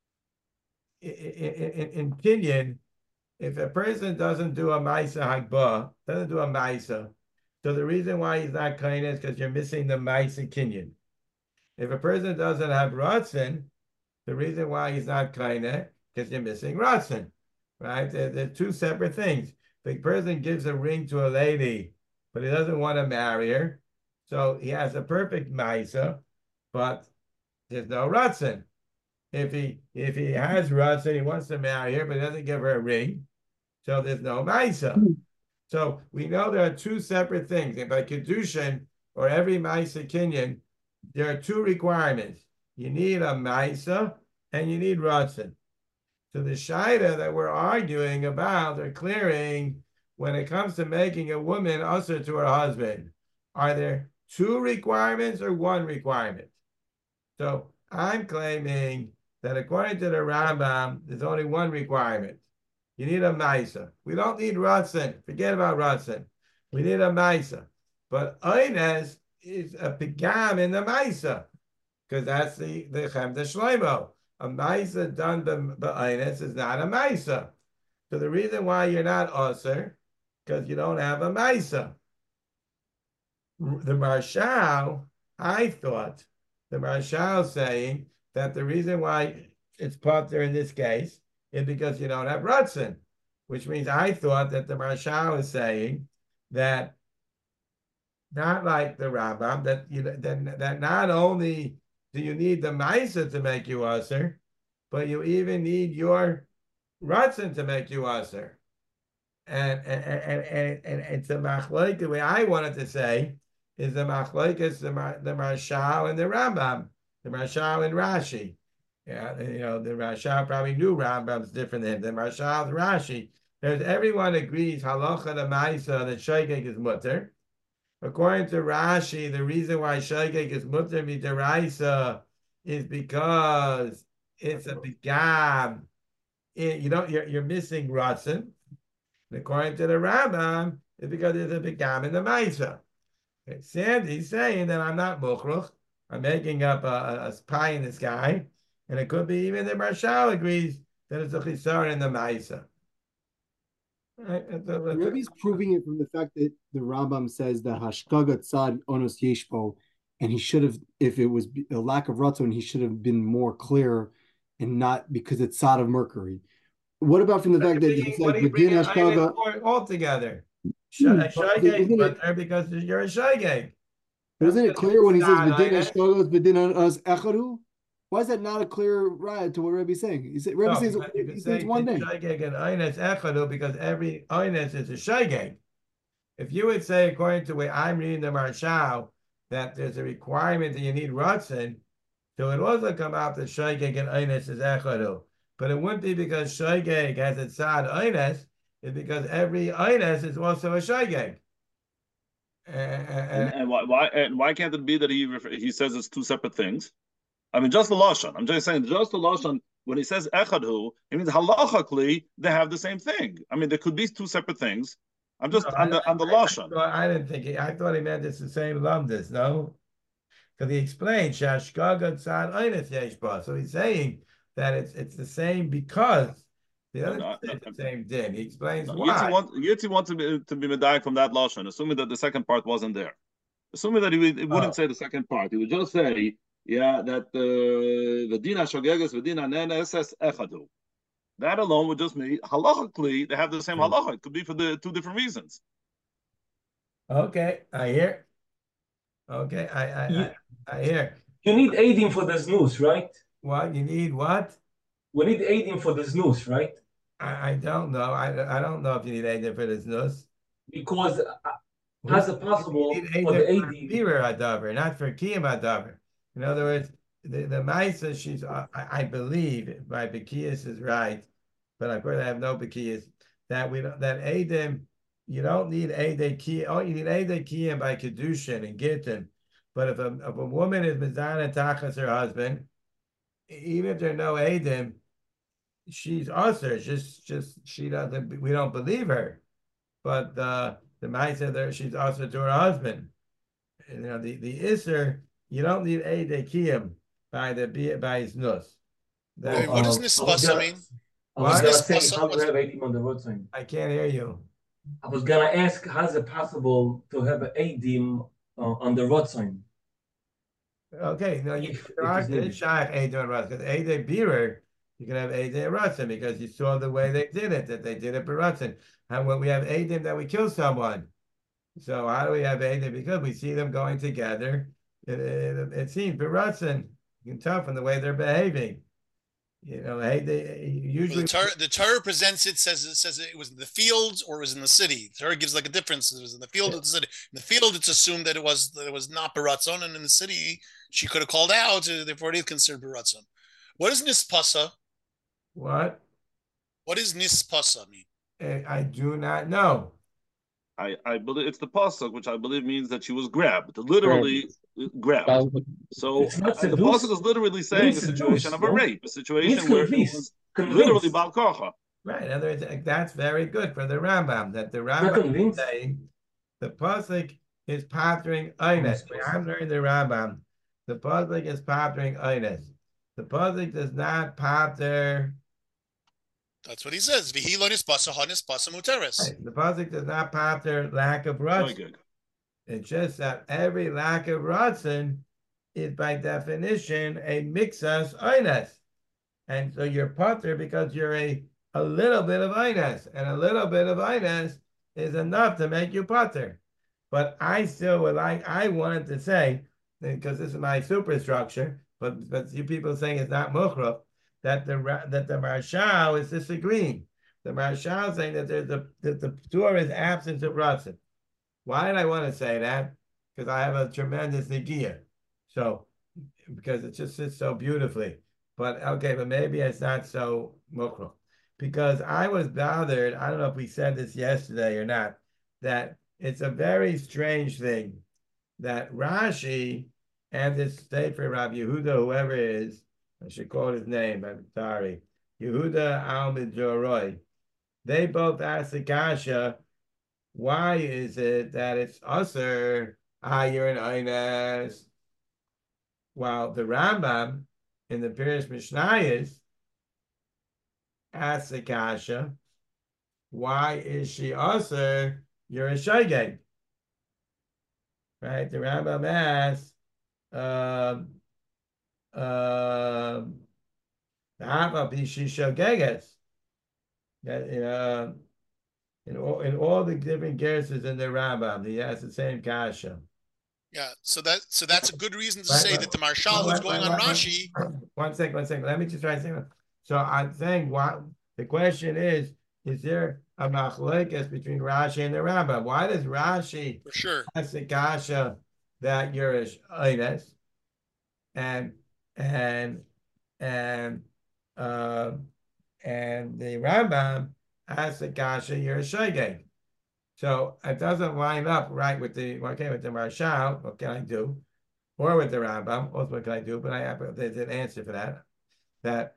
In Kinyan, if a person doesn't do a Maisa Hagbah, doesn't do a Maisa, so the reason why he's not kind is because you're missing the Maisa Kinyan. If a person doesn't have Ratzin, the reason why he's not kind because you're missing Ratzin, right? They're two separate things. If a person gives a ring to a lady, but he doesn't want to marry her, so he has a perfect Maisa, but there's no Ratzin. If he has Ratzin, he wants to marry her, but he doesn't give her a ring, so there's no Maisa. So we know there are two separate things. And by Kedushin, or every Maisa Kinyan, there are two requirements. You need a Maisa, and you need Ratzin. So the Shaita that we're arguing about, they're clearing, when it comes to making a woman usher to her husband, are there two requirements or one requirement? So I'm claiming that according to the Rambam, there's only one requirement. You need a Maisa. We don't need Ratzin. Forget about Ratzin. We need a Maisa. But Oines is a Pigam in the Maisa, because that's the Chemda Shlomo. A Maisa done by Oines is not a Maisa. So the reason why you're not Osir, because you don't have a Maisa. The Marshal, I thought, the Marshal saying that the reason why it's Potter in this case is because you don't have Ratzin, which means I thought that the Marshal is saying that not like the Rambam, that not only do you need the Maisa to make you Aser, but you even need your Ratzin to make you Aser. And it's a machloek. The way I wanted to say is the machloek is the Marshal and the Rambam, the Marshal and Rashi. Yeah, the Marshal probably knew Rambam's different than him. The Marshal's Rashi. Everyone agrees halacha the Maisa that shogeg is mutter. According to Rashi, the reason why shogeg is mutter midaraisa is because it's a begam. You're missing Ratzin. According to the Rambam, it's because there's a begam in the Maisa. Sandy's saying that I'm not muchruch. I'm making up a pie in the sky. And it could be even the Marshal agrees that it's a chisar in the Maisa. Right? Rebbe's proving it from the fact that the Rambam says that Hashkaga Tzad Onos Yeshbo, and he should have, if it was a lack of Ratzon, he should have been more clear and not because it's Tzad of Mercury. What about from the fact that it's like within Hashkaga altogether? Shogeg because you're a shogeg. Isn't it clear when he says within Hashkaga, within us Echadu? Why is that not a clear ride to what Rebbe's saying? He says it's one thing. Shogeg and Oines Echadu because every Oines is a shogeg. If you would say, according to the way I'm reading the Marshal, that there's a requirement that you need Ratzin, so it also come out that shogeg and Oines is Echadu. But it wouldn't be because shogeg has a tzad Oines, it's because every Oines is also a shogeg. And why can't it be that he says it's two separate things? I mean, just the lashon. I'm just saying, just the lashon. When he says echadhu, it means halachically they have the same thing. I mean, there could be two separate things. I'm just on the lashon. I didn't think I thought he meant it's the same lumdus. No, because he explained shashkaga tzad oines yeshba. So he's saying that it's the same because the other is the same din. He explains why. Yitzi wants to be medayek from that lashon, assuming that the second part wasn't there. Assuming that he wouldn't say the second part, he would just say. Yeah, that the Dina Shogegas, the Dina Nenes Echadu. That alone would just mean halachically they have the same halacha. It could be for the two different reasons. Okay, I hear. Okay, I hear. You need aiding for the snooze, right? What? You need what? We need aiding for the snooze, right? I don't know. I don't know if you need Eidim for this nus. Because how's it possible You need for the Eidim for AD? Beer Adaver, not for Kiyam Adaver. In other words, the Maisa, she's, I believe, my Bekias is right, but of course I have no Bekias, that we don't, that Eidim, you don't need Eidei Kiyam, oh, you need Eidei Kiyam by Kedushin and Gittin. But if a woman is Mizana Tachas her husband, even if there are no Eidim, she's usher. Just she doesn't. We don't believe her. But the Maisa there, she's usher to her husband. And, you know, the Isser, you don't need a dekiyim by his nus. Wait, what does nispasa mean? I was What? gonna say Nispasa, how do what's- you have 18 on the road sign? I can't hear you. I was gonna ask how's it possible to have an ADM on the road sign? Okay, no, If there are it's needed. Shach Eideh and Russ, because Eideh Beer, you can have Eideh and Russen because you saw the way they did it, that they did it for Russen. And when we have Eideh that we kill someone. So how do we have Eideh? Because we see them going together. It seems for Russen, you can tell from the way they're behaving. You know, usually the Torah presents it, says it was in the fields or it was in the city. The Torah gives like a difference. It was in the field or the city. In the field, it's assumed that it was not baratzon, and in the city, she could have called out. Therefore, it is considered baratzon. What is nispasa? What? What does nispasa mean? I do not know. I believe it's the pasuk, which I believe means that she was grabbed, literally grabbed. So It's not the seduced. pasuk is literally saying a Means situation seduced, of a no? rape, a situation Means where it convince. was Convince. literally bal kocha. Right. In other words, that's very good for the Rambam. That the Not Rambam is convinced. saying the pasuk is pattering Einis. I'm learning the Rambam. The pasuk is pattering Einis. The pasuk does not patter. That's what he says. V'hilo nispasa ha nispasa muteres. Right. The pasuk does not patter lack of ratzon. It's just that every lack of ratzon is by definition a mixas Einis. And so you're pater because you're a little bit of Einis, and a little bit of Einis is enough to make you pater. But I still would like, I wanted to say, because this is my superstructure, but you people saying it's not mukhraf, that the Marshal is disagreeing. The Marshal is saying that the Torah is absence of ratzon. Why did I want to say that? Because I have a tremendous negia. So, because it just sits so beautifully. But okay, but maybe it's not so mukhraf. Because I was bothered, I don't know if we said this yesterday or not, that it's a very strange thing that Rashi and this state for Rabbi Yehuda, whoever it is, I should call his name, I'm sorry, Yehuda al-Midjoroi, they both asked the kasha, why is it that it's usher, you're an Einas, while the Rambam in the Pirish Mishnayos asks the kasha, why is she usher, you're a shaygeg? Right? The Rambam asks, that in all the different gerses in the Rambam, he has the same kasha. Yeah, so that's a good reason to say that the Marshal was going on Rashi. One second. Let me just try to say that. So I'm saying, what the question is there a machlekes between Rashi and the Rambam? Why does Rashi For sure ask the kasha that you're a Einas, and the Rambam asks the kasha you're a shogeg? So it doesn't line up right with the Marshal. What can I do? Or with the Rambam, also what can I do? But there's an answer for that.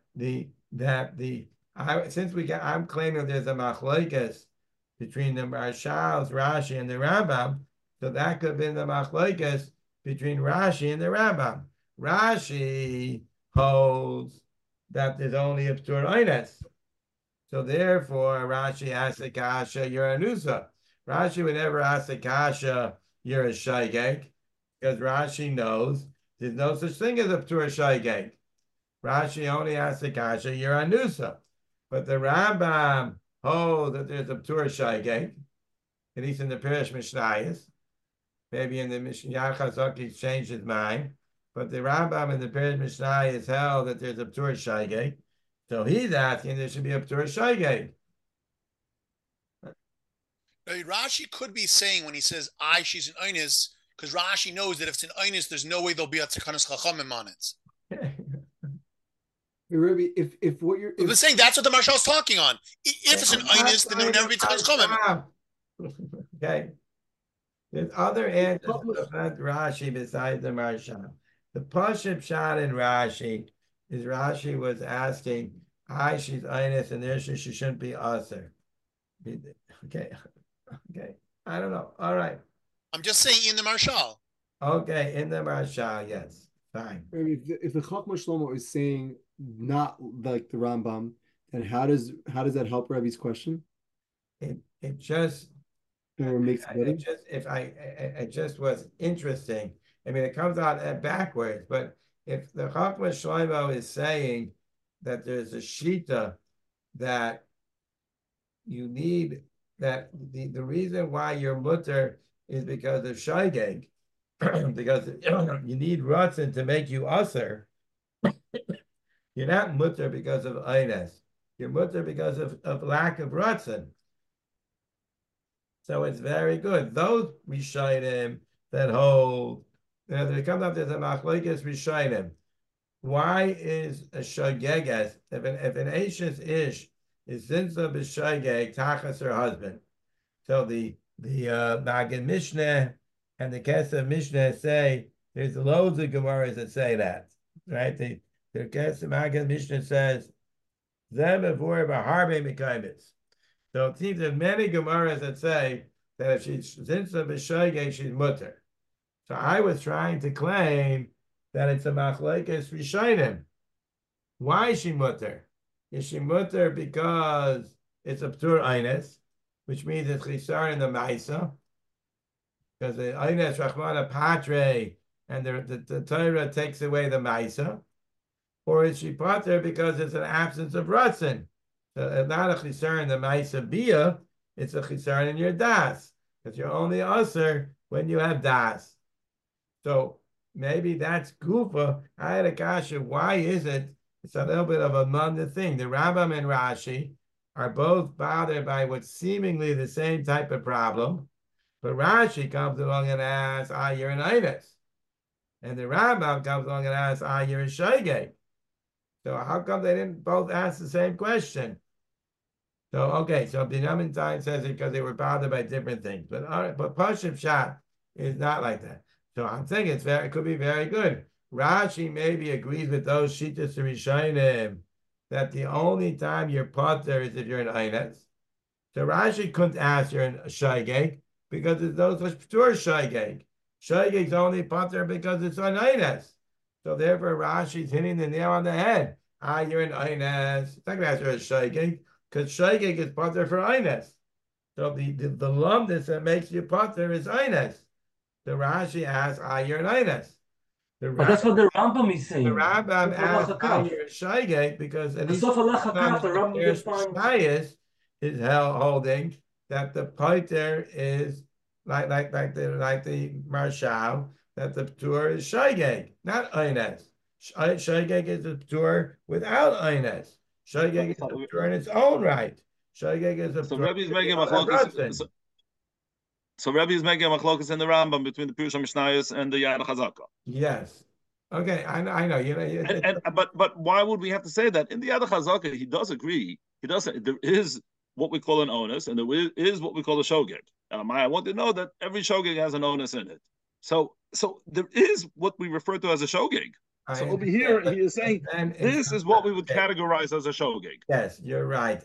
I'm claiming there's a machlokes between the Marshal's Rashi and the Rambam, so that could have been the machlokes between Rashi and the Rambam. Rashi holds that there's only a ptur einas, so therefore Rashi asks the kasha, you're a nusa. Rashi would never ask the kasha, you're a shaygeg, because Rashi knows there's no such thing as a ptur shaygeg. Rashi only asks the kasha, you're a nusa. But the Rambam holds that there's a ptur shaygeg, at least in the Pirish Mishnayos. Maybe in the Mishnah Chazaki changed his mind, but the Rambam in the Pirish Mishnayos held that there's a ptur shaygeg. So he's asking there should be a Ptur Shaygeg. Rashi could be saying when he says she's an Einis, because Rashi knows that if it's an Einis, there's no way there'll be a Tekanas Chachamim on it. Rabbi, if what you're I'm saying that's what the Marshal's talking on. If it's an Einis, then there would never be Tekanas Chachamim. Okay. There's other answers about Rashi besides the Marshal. The Pashut Pshat in Rashi is Rashi was asking, she's Einis, and there she shouldn't be Aser. Okay. Okay. I don't know. All right. I'm just saying in the Marshal. Okay, in the Marshal, yes. Fine. If the Chachma Shlomo is saying not like the Rambam, then how does that help Rabbi's question? It just or makes it it just was interesting. I mean, it comes out backwards, but if the Chachma Shlomo is saying that there's a shita that you need, that the reason why you're mutter is because of shaygeg, because you need ratzin to make you aser. You're not mutter because of eines. You're mutter because of lack of ratzin. So it's very good. Those Rishayim that hold, they come up to the machlokes Rishayim. Why is a shageges, if an Ashes ish is zinsa b'shageg tachas her husband? So the Maggid Mishneh and the Kesef Mishneh say there's loads of Gemaras that say that, right? The Kesef Maggid Mishneh says zem avur b'harbe mikaymis. So it seems that many Gemaras that say that if she's zinsa b'shageg, she's mutter. So I was trying to claim that it's a machlokes Rishayim. Why is she mutter? Is she mutter because it's a ptur eines, which means it's chisar in the ma'isa, because the eines rachmana patre, and the Torah takes away the ma'isa, or is she pater because it's an absence of ratzin? So not a chisar in the ma'isa bia, it's a chisar in your das, because you're only aser when you have das. So maybe that's gufa. I had a kasha. Why is it? It's a little bit of a munda thing. The Rambam and Rashi are both bothered by what's seemingly the same type of problem, but Rashi comes along and asks, you're an Einis. And the Rambam comes along and asks, you're a Shaygeg. So how come they didn't both ask the same question? So, okay, so Binyamin Tain says it because they were bothered by different things. But Pashut Pshat is not like that. So I'm thinking it could be very good. Rashi maybe agrees with those Shitas Rishayim that the only time you're pater is if you're an Einis. So Rashi couldn't ask you're a Shaygeg because it's those pure Shaygeg. Shaygeg's only pater because it's an Einis. So therefore Rashi's hitting the nail on the head. You're an Einis. It's not going to ask you're a Shaygeg because Shaygeg is pater for Einis. So the lumdus that makes you pater is Einis. The Rashi asks, you're an Einis. But that's what the Rambam is saying. The Rambam asks, you're a Shaygeg because at least the Rambam is holding that the pater is like the Marshal, that the ptur is Shaygeg, not Einis. Shaygeg is a ptur without Einis. Shaygeg is a ptur in its own right. Shaygeg is a ptur. So Rebbe's making a So Rebbe is making a machlokas in the Rambam between the Pirush HaMishnayos and the Yad HaChazaka. Yes. Okay, I know. But why would we have to say that? In the Yad HaChazaka, he does agree. He does say there is what we call an onus, and there is what we call a shogeg. I want to know that every shogeg has an onus in it. So there is what we refer to as a shogeg. So over here, he is saying this is what we would categorize as a shogeg. Yes, you're right.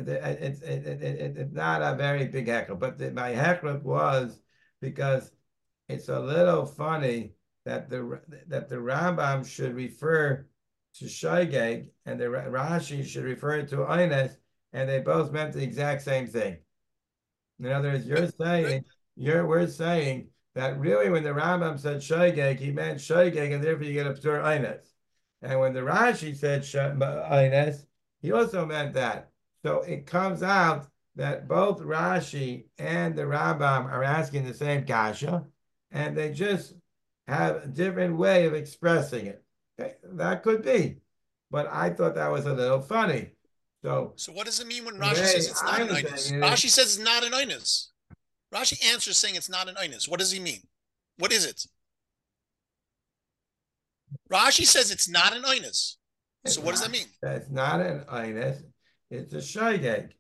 It's not a very big heckle, but my heckle was because it's a little funny that the Rambam should refer to shogeg and the Rashi should refer to Einis, and they both meant the exact same thing. In other words, we're saying that really when the Rambam said shogeg, he meant shogeg, and therefore you get a ptur einis. And when the Rashi said einis, he also meant that. So it comes out that both Rashi and the Rambam are asking the same kasha, and they just have a different way of expressing it. Okay? That could be. but I thought that was a little funny. So what does it mean when the Rashi way says it's not I'm an inus? saying it is- Rashi says it's not an inus. Rashi answers saying it's not an inus. What does he mean? What is it? Rashi says it's not an inus. So what does that mean? That's not an inus, it's a shogeg.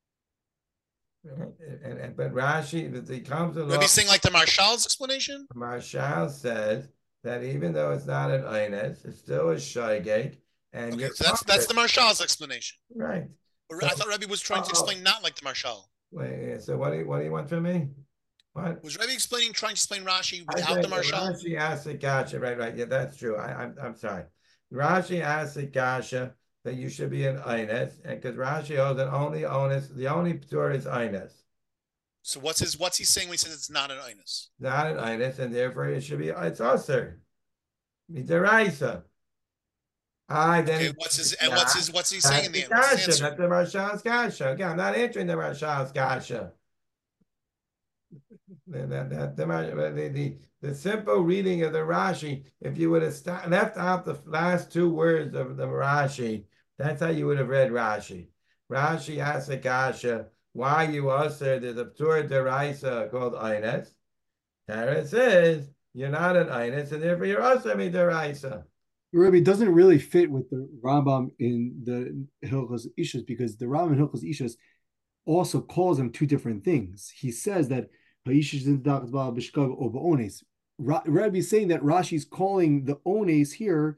But Rashi, that he comes along. Maybe saying like the Marshal's explanation. Marshall says that even though it's not an inus, it's still a shogeg, and Okay, so that's the Marshal's explanation. right. I thought Rebbe was trying to explain not like the Marshal. Wait, so what do you want from me? What was Rebbe trying to explain Rashi I without think the Marshal? Rashi asked the Gasha, right. Yeah, that's true. I'm sorry. Rashi asked the Gasha that you should be an inus, and because Rashi holds that only onus, the only ptur is inus. So what's he saying when he says it's not an inus? Not an inus, and therefore it should be it's usher. Midaraisa. Okay, what's he saying in the end? Gasha, that's the Marshal's Gasha. Okay, I'm not answering the Marshal's Gasha. The simple reading of the Rashi, if you would have left out the last two words of the Rashi, that's how you would have read Rashi. Rashi asks a Gasha, why you usher there's a ptur deraisa called Inus. Tara says, you're not an Inus, and therefore you're usher midaraisa. Rabbi, it doesn't really fit with the Rambam in the Hilchos Ishus, because the Rambam in Hilchos Ishus also calls them two different things. He says that Rabbi is saying that Rashi is calling the ones here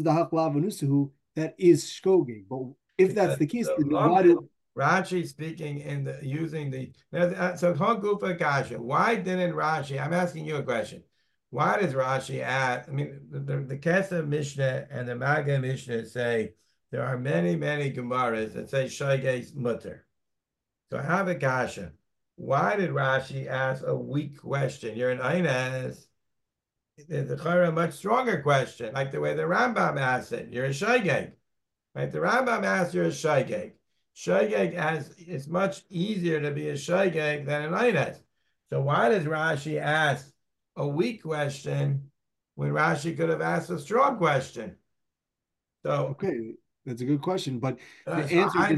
that is shkogeg. But if that's the case, then why did Rashi speaking in the using the so Hogufa Gasha? Why didn't Rashi? I'm asking you a question. Why does Rashi add? I mean, the Kesef Mishnah and the Maga Mishnah say there are many Gemaras that say shogeg mutter. So I have a Gasha. Why did Rashi ask a weak question? You're an inus. There's a much stronger question, like the way the Rambam asked it. You're a shogeg. Right? The Rambam asked you're a shogeg. Shogeg it's much easier to be a shogeg than an inus. So why does Rashi ask a weak question when Rashi could have asked a strong question? So okay, that's a good question, but the answer, answer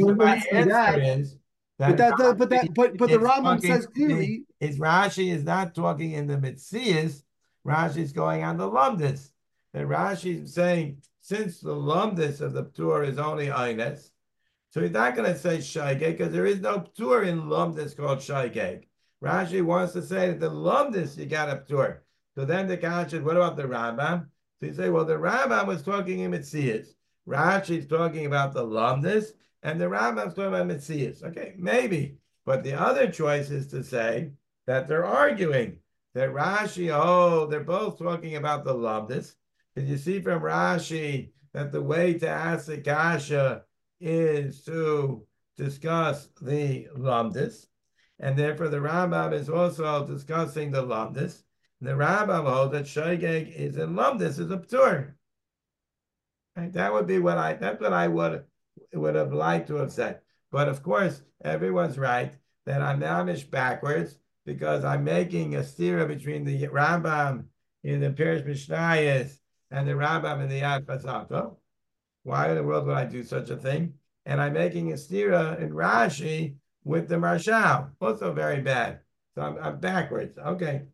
is but the Rambam says clearly is Rashi is not talking in the Mitzias. Rashi is going on the Lumdis. And Rashi is saying, since the Lumdis of the Ptur is only Inus, so he's not going to say Shogeg because there is no Ptur in Lumdis called Shogeg. Rashi wants to say that the Lumdis you got a Ptur. So then the guy said, what about the Rambam? So you say, well, the Rambam was talking in Mitzias. Rashi is talking about the Lumdis, and the Rambam's talking about Mitzias. Okay, maybe. But the other choice is to say that they're arguing that Rashi, they're both talking about the Lumdis. Because you see from Rashi that the way to ask the Gasha is to discuss the Lumdis. And therefore the Rambam is also discussing the Lumdis. And the Rambam holds that shogeg is in Lumdis, is a ptur. Right? That would be that's what I would have liked to have said. But of course, everyone's right that I'm mamish backwards because I'm making a stira between the Rambam in the Pirish Mishnayos and the Rambam in the Yad Vasako. Why in the world would I do such a thing? And I'm making a stira in Rashi with the Marshal. Also very bad. So I'm backwards. Okay.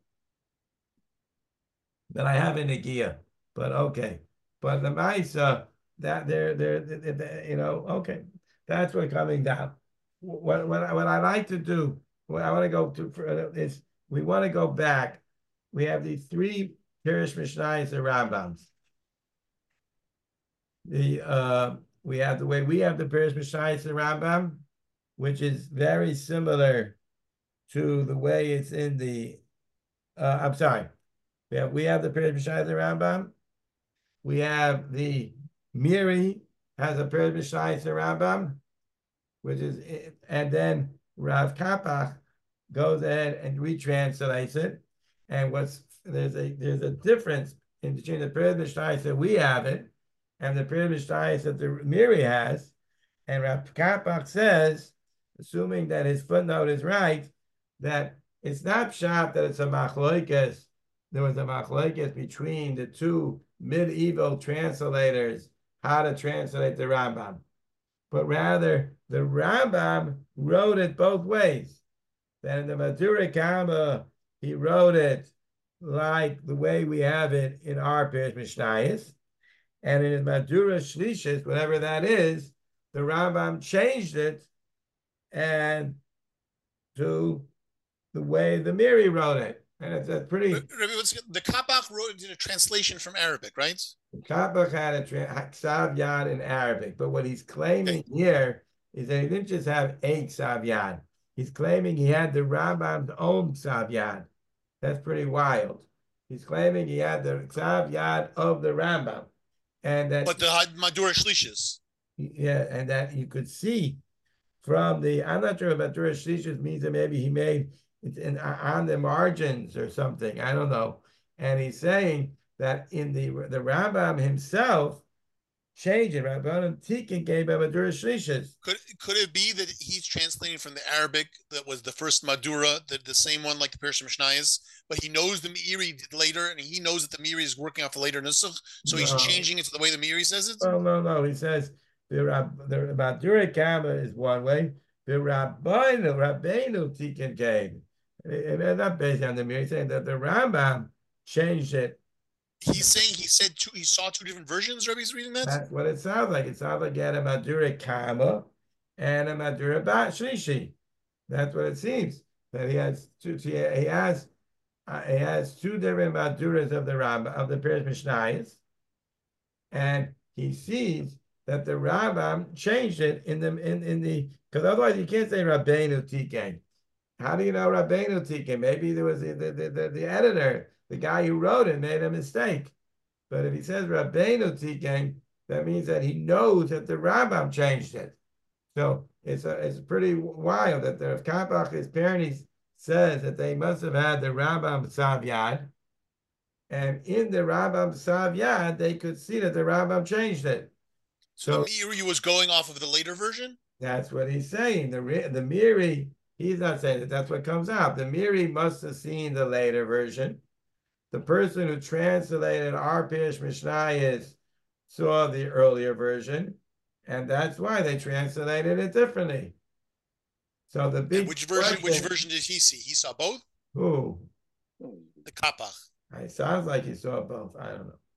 But I have a Nagia. But okay. But the Maisa, that they're okay. That's what coming down. What I like to do, what I want to go to is we want to go back. We have these three Pirish Mishnayos and Rambams. We have the way we have the Pirish Mishnayos and Rambam, which is very similar to the way it's in the. I'm sorry. We have the Pirish Mishnayos and Rambam. We have the Miri has a Pirish Mishnayos and Rambam, which is, and then Rav Kapach goes ahead and retranslates it. And there's a difference in between the Pirish Mishnayos that we have it and the Pirish Mishnayos that the Miri has. And Rav Kapach says, assuming that his footnote is right, that it's not pshat that it's a machloikes. There was a machloikes between the two medieval translators how to translate the Rambam, but rather the Rambam wrote it both ways. Then in the Madura Kama, he wrote it like the way we have it in our Pirush Mishnayos, and in his Madura Shlishis, whatever that is, the Rambam changed it and to the way the Miri wrote it. And it's a pretty. The Kabach wrote in a translation from Arabic, right? The Kabach had a Ksav Yad in Arabic, but what he's claiming here is that he didn't just have a Ksav Yad. He's claiming he had the Rambam's own Ksav Yad. That's pretty wild. He's claiming he had the Ksav Yad of the Rambam, and that. But the Madura Shlishis. Yeah, and that you could see from the. I'm not sure if Madura Shlishis means that maybe he made it on the margins or something. I don't know. And he's saying that in the Rambam himself changed it. Rabbanan Tikkun gave him Madura Shlishis. Could it be that he's translating from the Arabic that was the first Madura, the same one like the Pirush Mishnayos, but he knows the Meiri did later, and he knows that the Meiri is working off the later Nusach, so he's changing it to the way the Meiri says it? No. He says the Madura Kama is one way. The Rabbeinu Tikkun gave. Not based on the Meiri, he's saying that the Rambam changed it. He's saying he saw two different versions. Rebbe's reading that. That's what it sounds like. It sounds like he had a Madura Kama and a Madura Bat Shlishi. That's what it seems. That he has two. He has two different Maduras of the Rambam of the Pirush Mishnayos, and he sees that the Rambam changed it in the because otherwise you can't say Rabbeinu Tikkun. How do you know Rabbeinu Tikkun? Maybe there was the editor, the guy who wrote it, made a mistake. But if he says Rabbeinu Tikkun, that means that he knows that the Rambam changed it. So it's pretty wild that the Kabach, his parents, says that they must have had the Rambam Ksav Yad, and in the Rambam Ksav Yad, they could see that the Rambam changed it. So the Meiri was going off of the later version? That's what he's saying. The Meiri, he's not saying that. That's what comes out. The Meiri must have seen the later version. The person who translated our Pirush Mishnayos saw the earlier version, and that's why they translated it differently. So the big which version did he see? He saw both? Who? The Kabach. It sounds like he saw both. I don't know.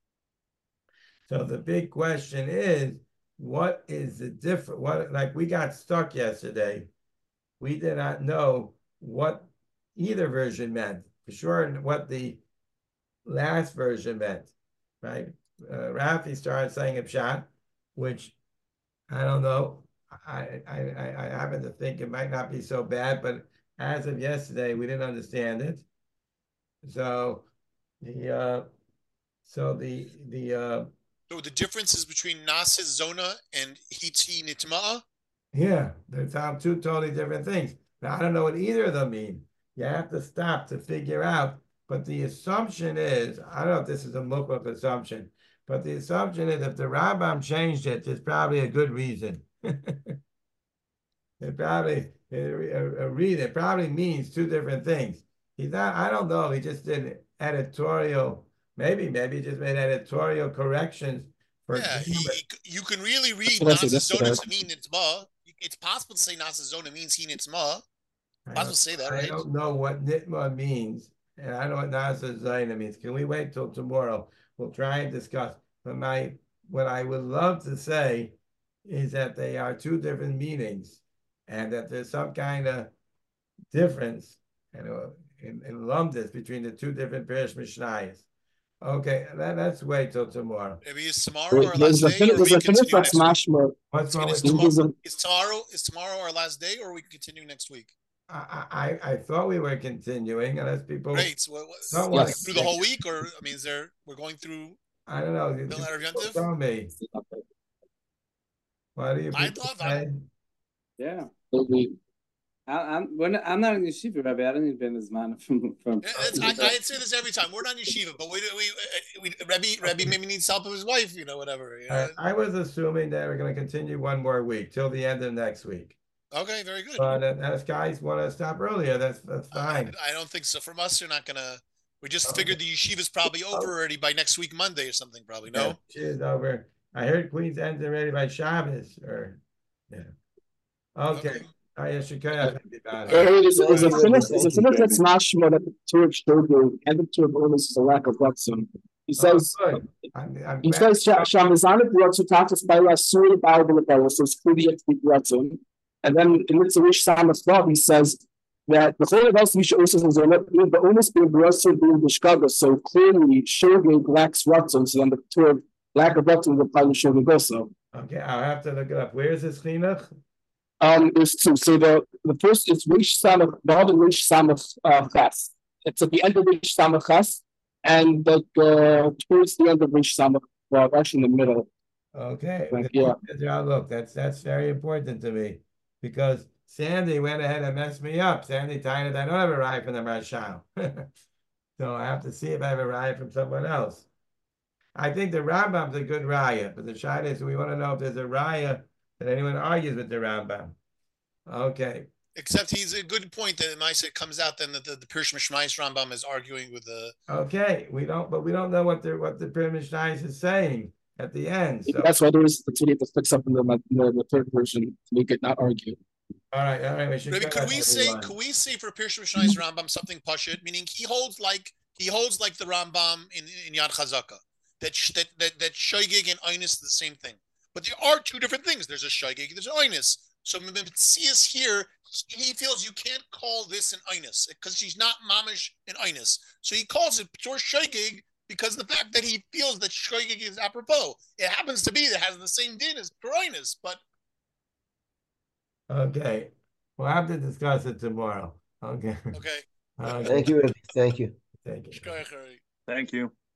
So the big question is, what is the difference? Like we got stuck yesterday. We did not know what either version meant. For sure, what the last version meant, right? Rafi started saying a pshat, which I don't know. I happen to think it might not be so bad, but as of yesterday, we didn't understand it. So so the differences between Nasis Zona and Hiti Nitma'a? Yeah, they sound two totally different things. Now, I don't know what either of them mean. You have to stop to figure out. But the assumption is, I don't know if this is a mukluk assumption, but the assumption is if the Rambam changed it, there's probably a good reason. It probably means two different things. He's not, I don't know, he just did editorial, maybe he just made editorial corrections. You can really read Nasis Zona to mean Nitma. It's possible to say Nasis Zona means he Nitma. Possible to say that, right? I don't know what Nitma means, and I don't know what Nasis Zona means. Can we wait till tomorrow? We'll try and discuss. But what I would love to say is that they are two different meanings, and that there's some kind of difference in lumdus between the two different Pirush Mishnayos. Okay, let's wait till tomorrow. Maybe it's tomorrow or last day, or we continue next week? What's wrong with Is tomorrow our last day, or are we continue next week? I thought we were continuing, unless people. Great. So through the whole week, or I mean, we're going through? I don't know. Tell me. What do you? Yeah. I'm not in yeshiva, Rabbi. I don't need Ben Zman from. I say this every time. We're not in yeshiva, but Rabbi maybe needs help with his wife, whatever. I was assuming that we're going to continue one more week till the end of next week. Okay, very good. But as guys want to stop earlier, that's fine. I don't think so. From us, you're not gonna. We just figured the yeshiva's probably over already by next week, Monday or something. Probably no. She's over. I heard Queens ends already by Shabbos, or yeah. Okay. I should cut off about it. Is a finish that's Rabbi. mashma that the Torah Shogeg and the Torah bonus is a lack of ratzon. He says, I'm he glad- says, Shamazana Bratzu Tatas by La Suri Balabala, so it's clearly a ratzon. And then in Mitzvah Samach he says that the whole of us Misha Osas is the onus being Bratzu being Bishkaga, so clearly Shogeg lacks ratzon, so then the Torah lack of ratzon will probably Shogeg also. Okay, I'll have to look it up. Where is this chinuch? There's two. So the first is Rish Samach, the other Rish Samach Ches. It's at the end of Rish Samach Ches, and towards the end of Rish Samach, well, actually in the middle. Okay. Yeah. Look, that's very important to me because Sandy went ahead and messed me up. Sandy tied it. I don't have a ride from the Rashal. So I have to see if I have a ride from someone else. I think the Rambam's a good raya, but the shayla is we want to know if there's a raya that anyone argues with the Rambam. Okay. Except he's a good point that it comes out then that the Pirush Mishmais Rambam is arguing with the. Okay, we don't know what the Pirush Mishmais is saying at the end. So. That's why that's what you have to fix up in the third version to make it not argue. All right. We should Could we say for Pirush Mishmais Rambam something pashut, meaning he holds like the Rambam in Yad Chazaka that Shoigig and Einus is the same thing. But there are two different things. There's a Shoigig, there's an Einus. So Metzias here, he feels you can't call this an Einus because she's not Mamish an Einus. So he calls it Ptor Shoigig because of the fact that he feels that Shoigig is apropos. It happens to be that it has the same din as Ptor Einus, but. Okay. We'll have to discuss it tomorrow. Okay. Okay. Okay. Thank you, Rabbi. Thank you. Thank you. Thank you.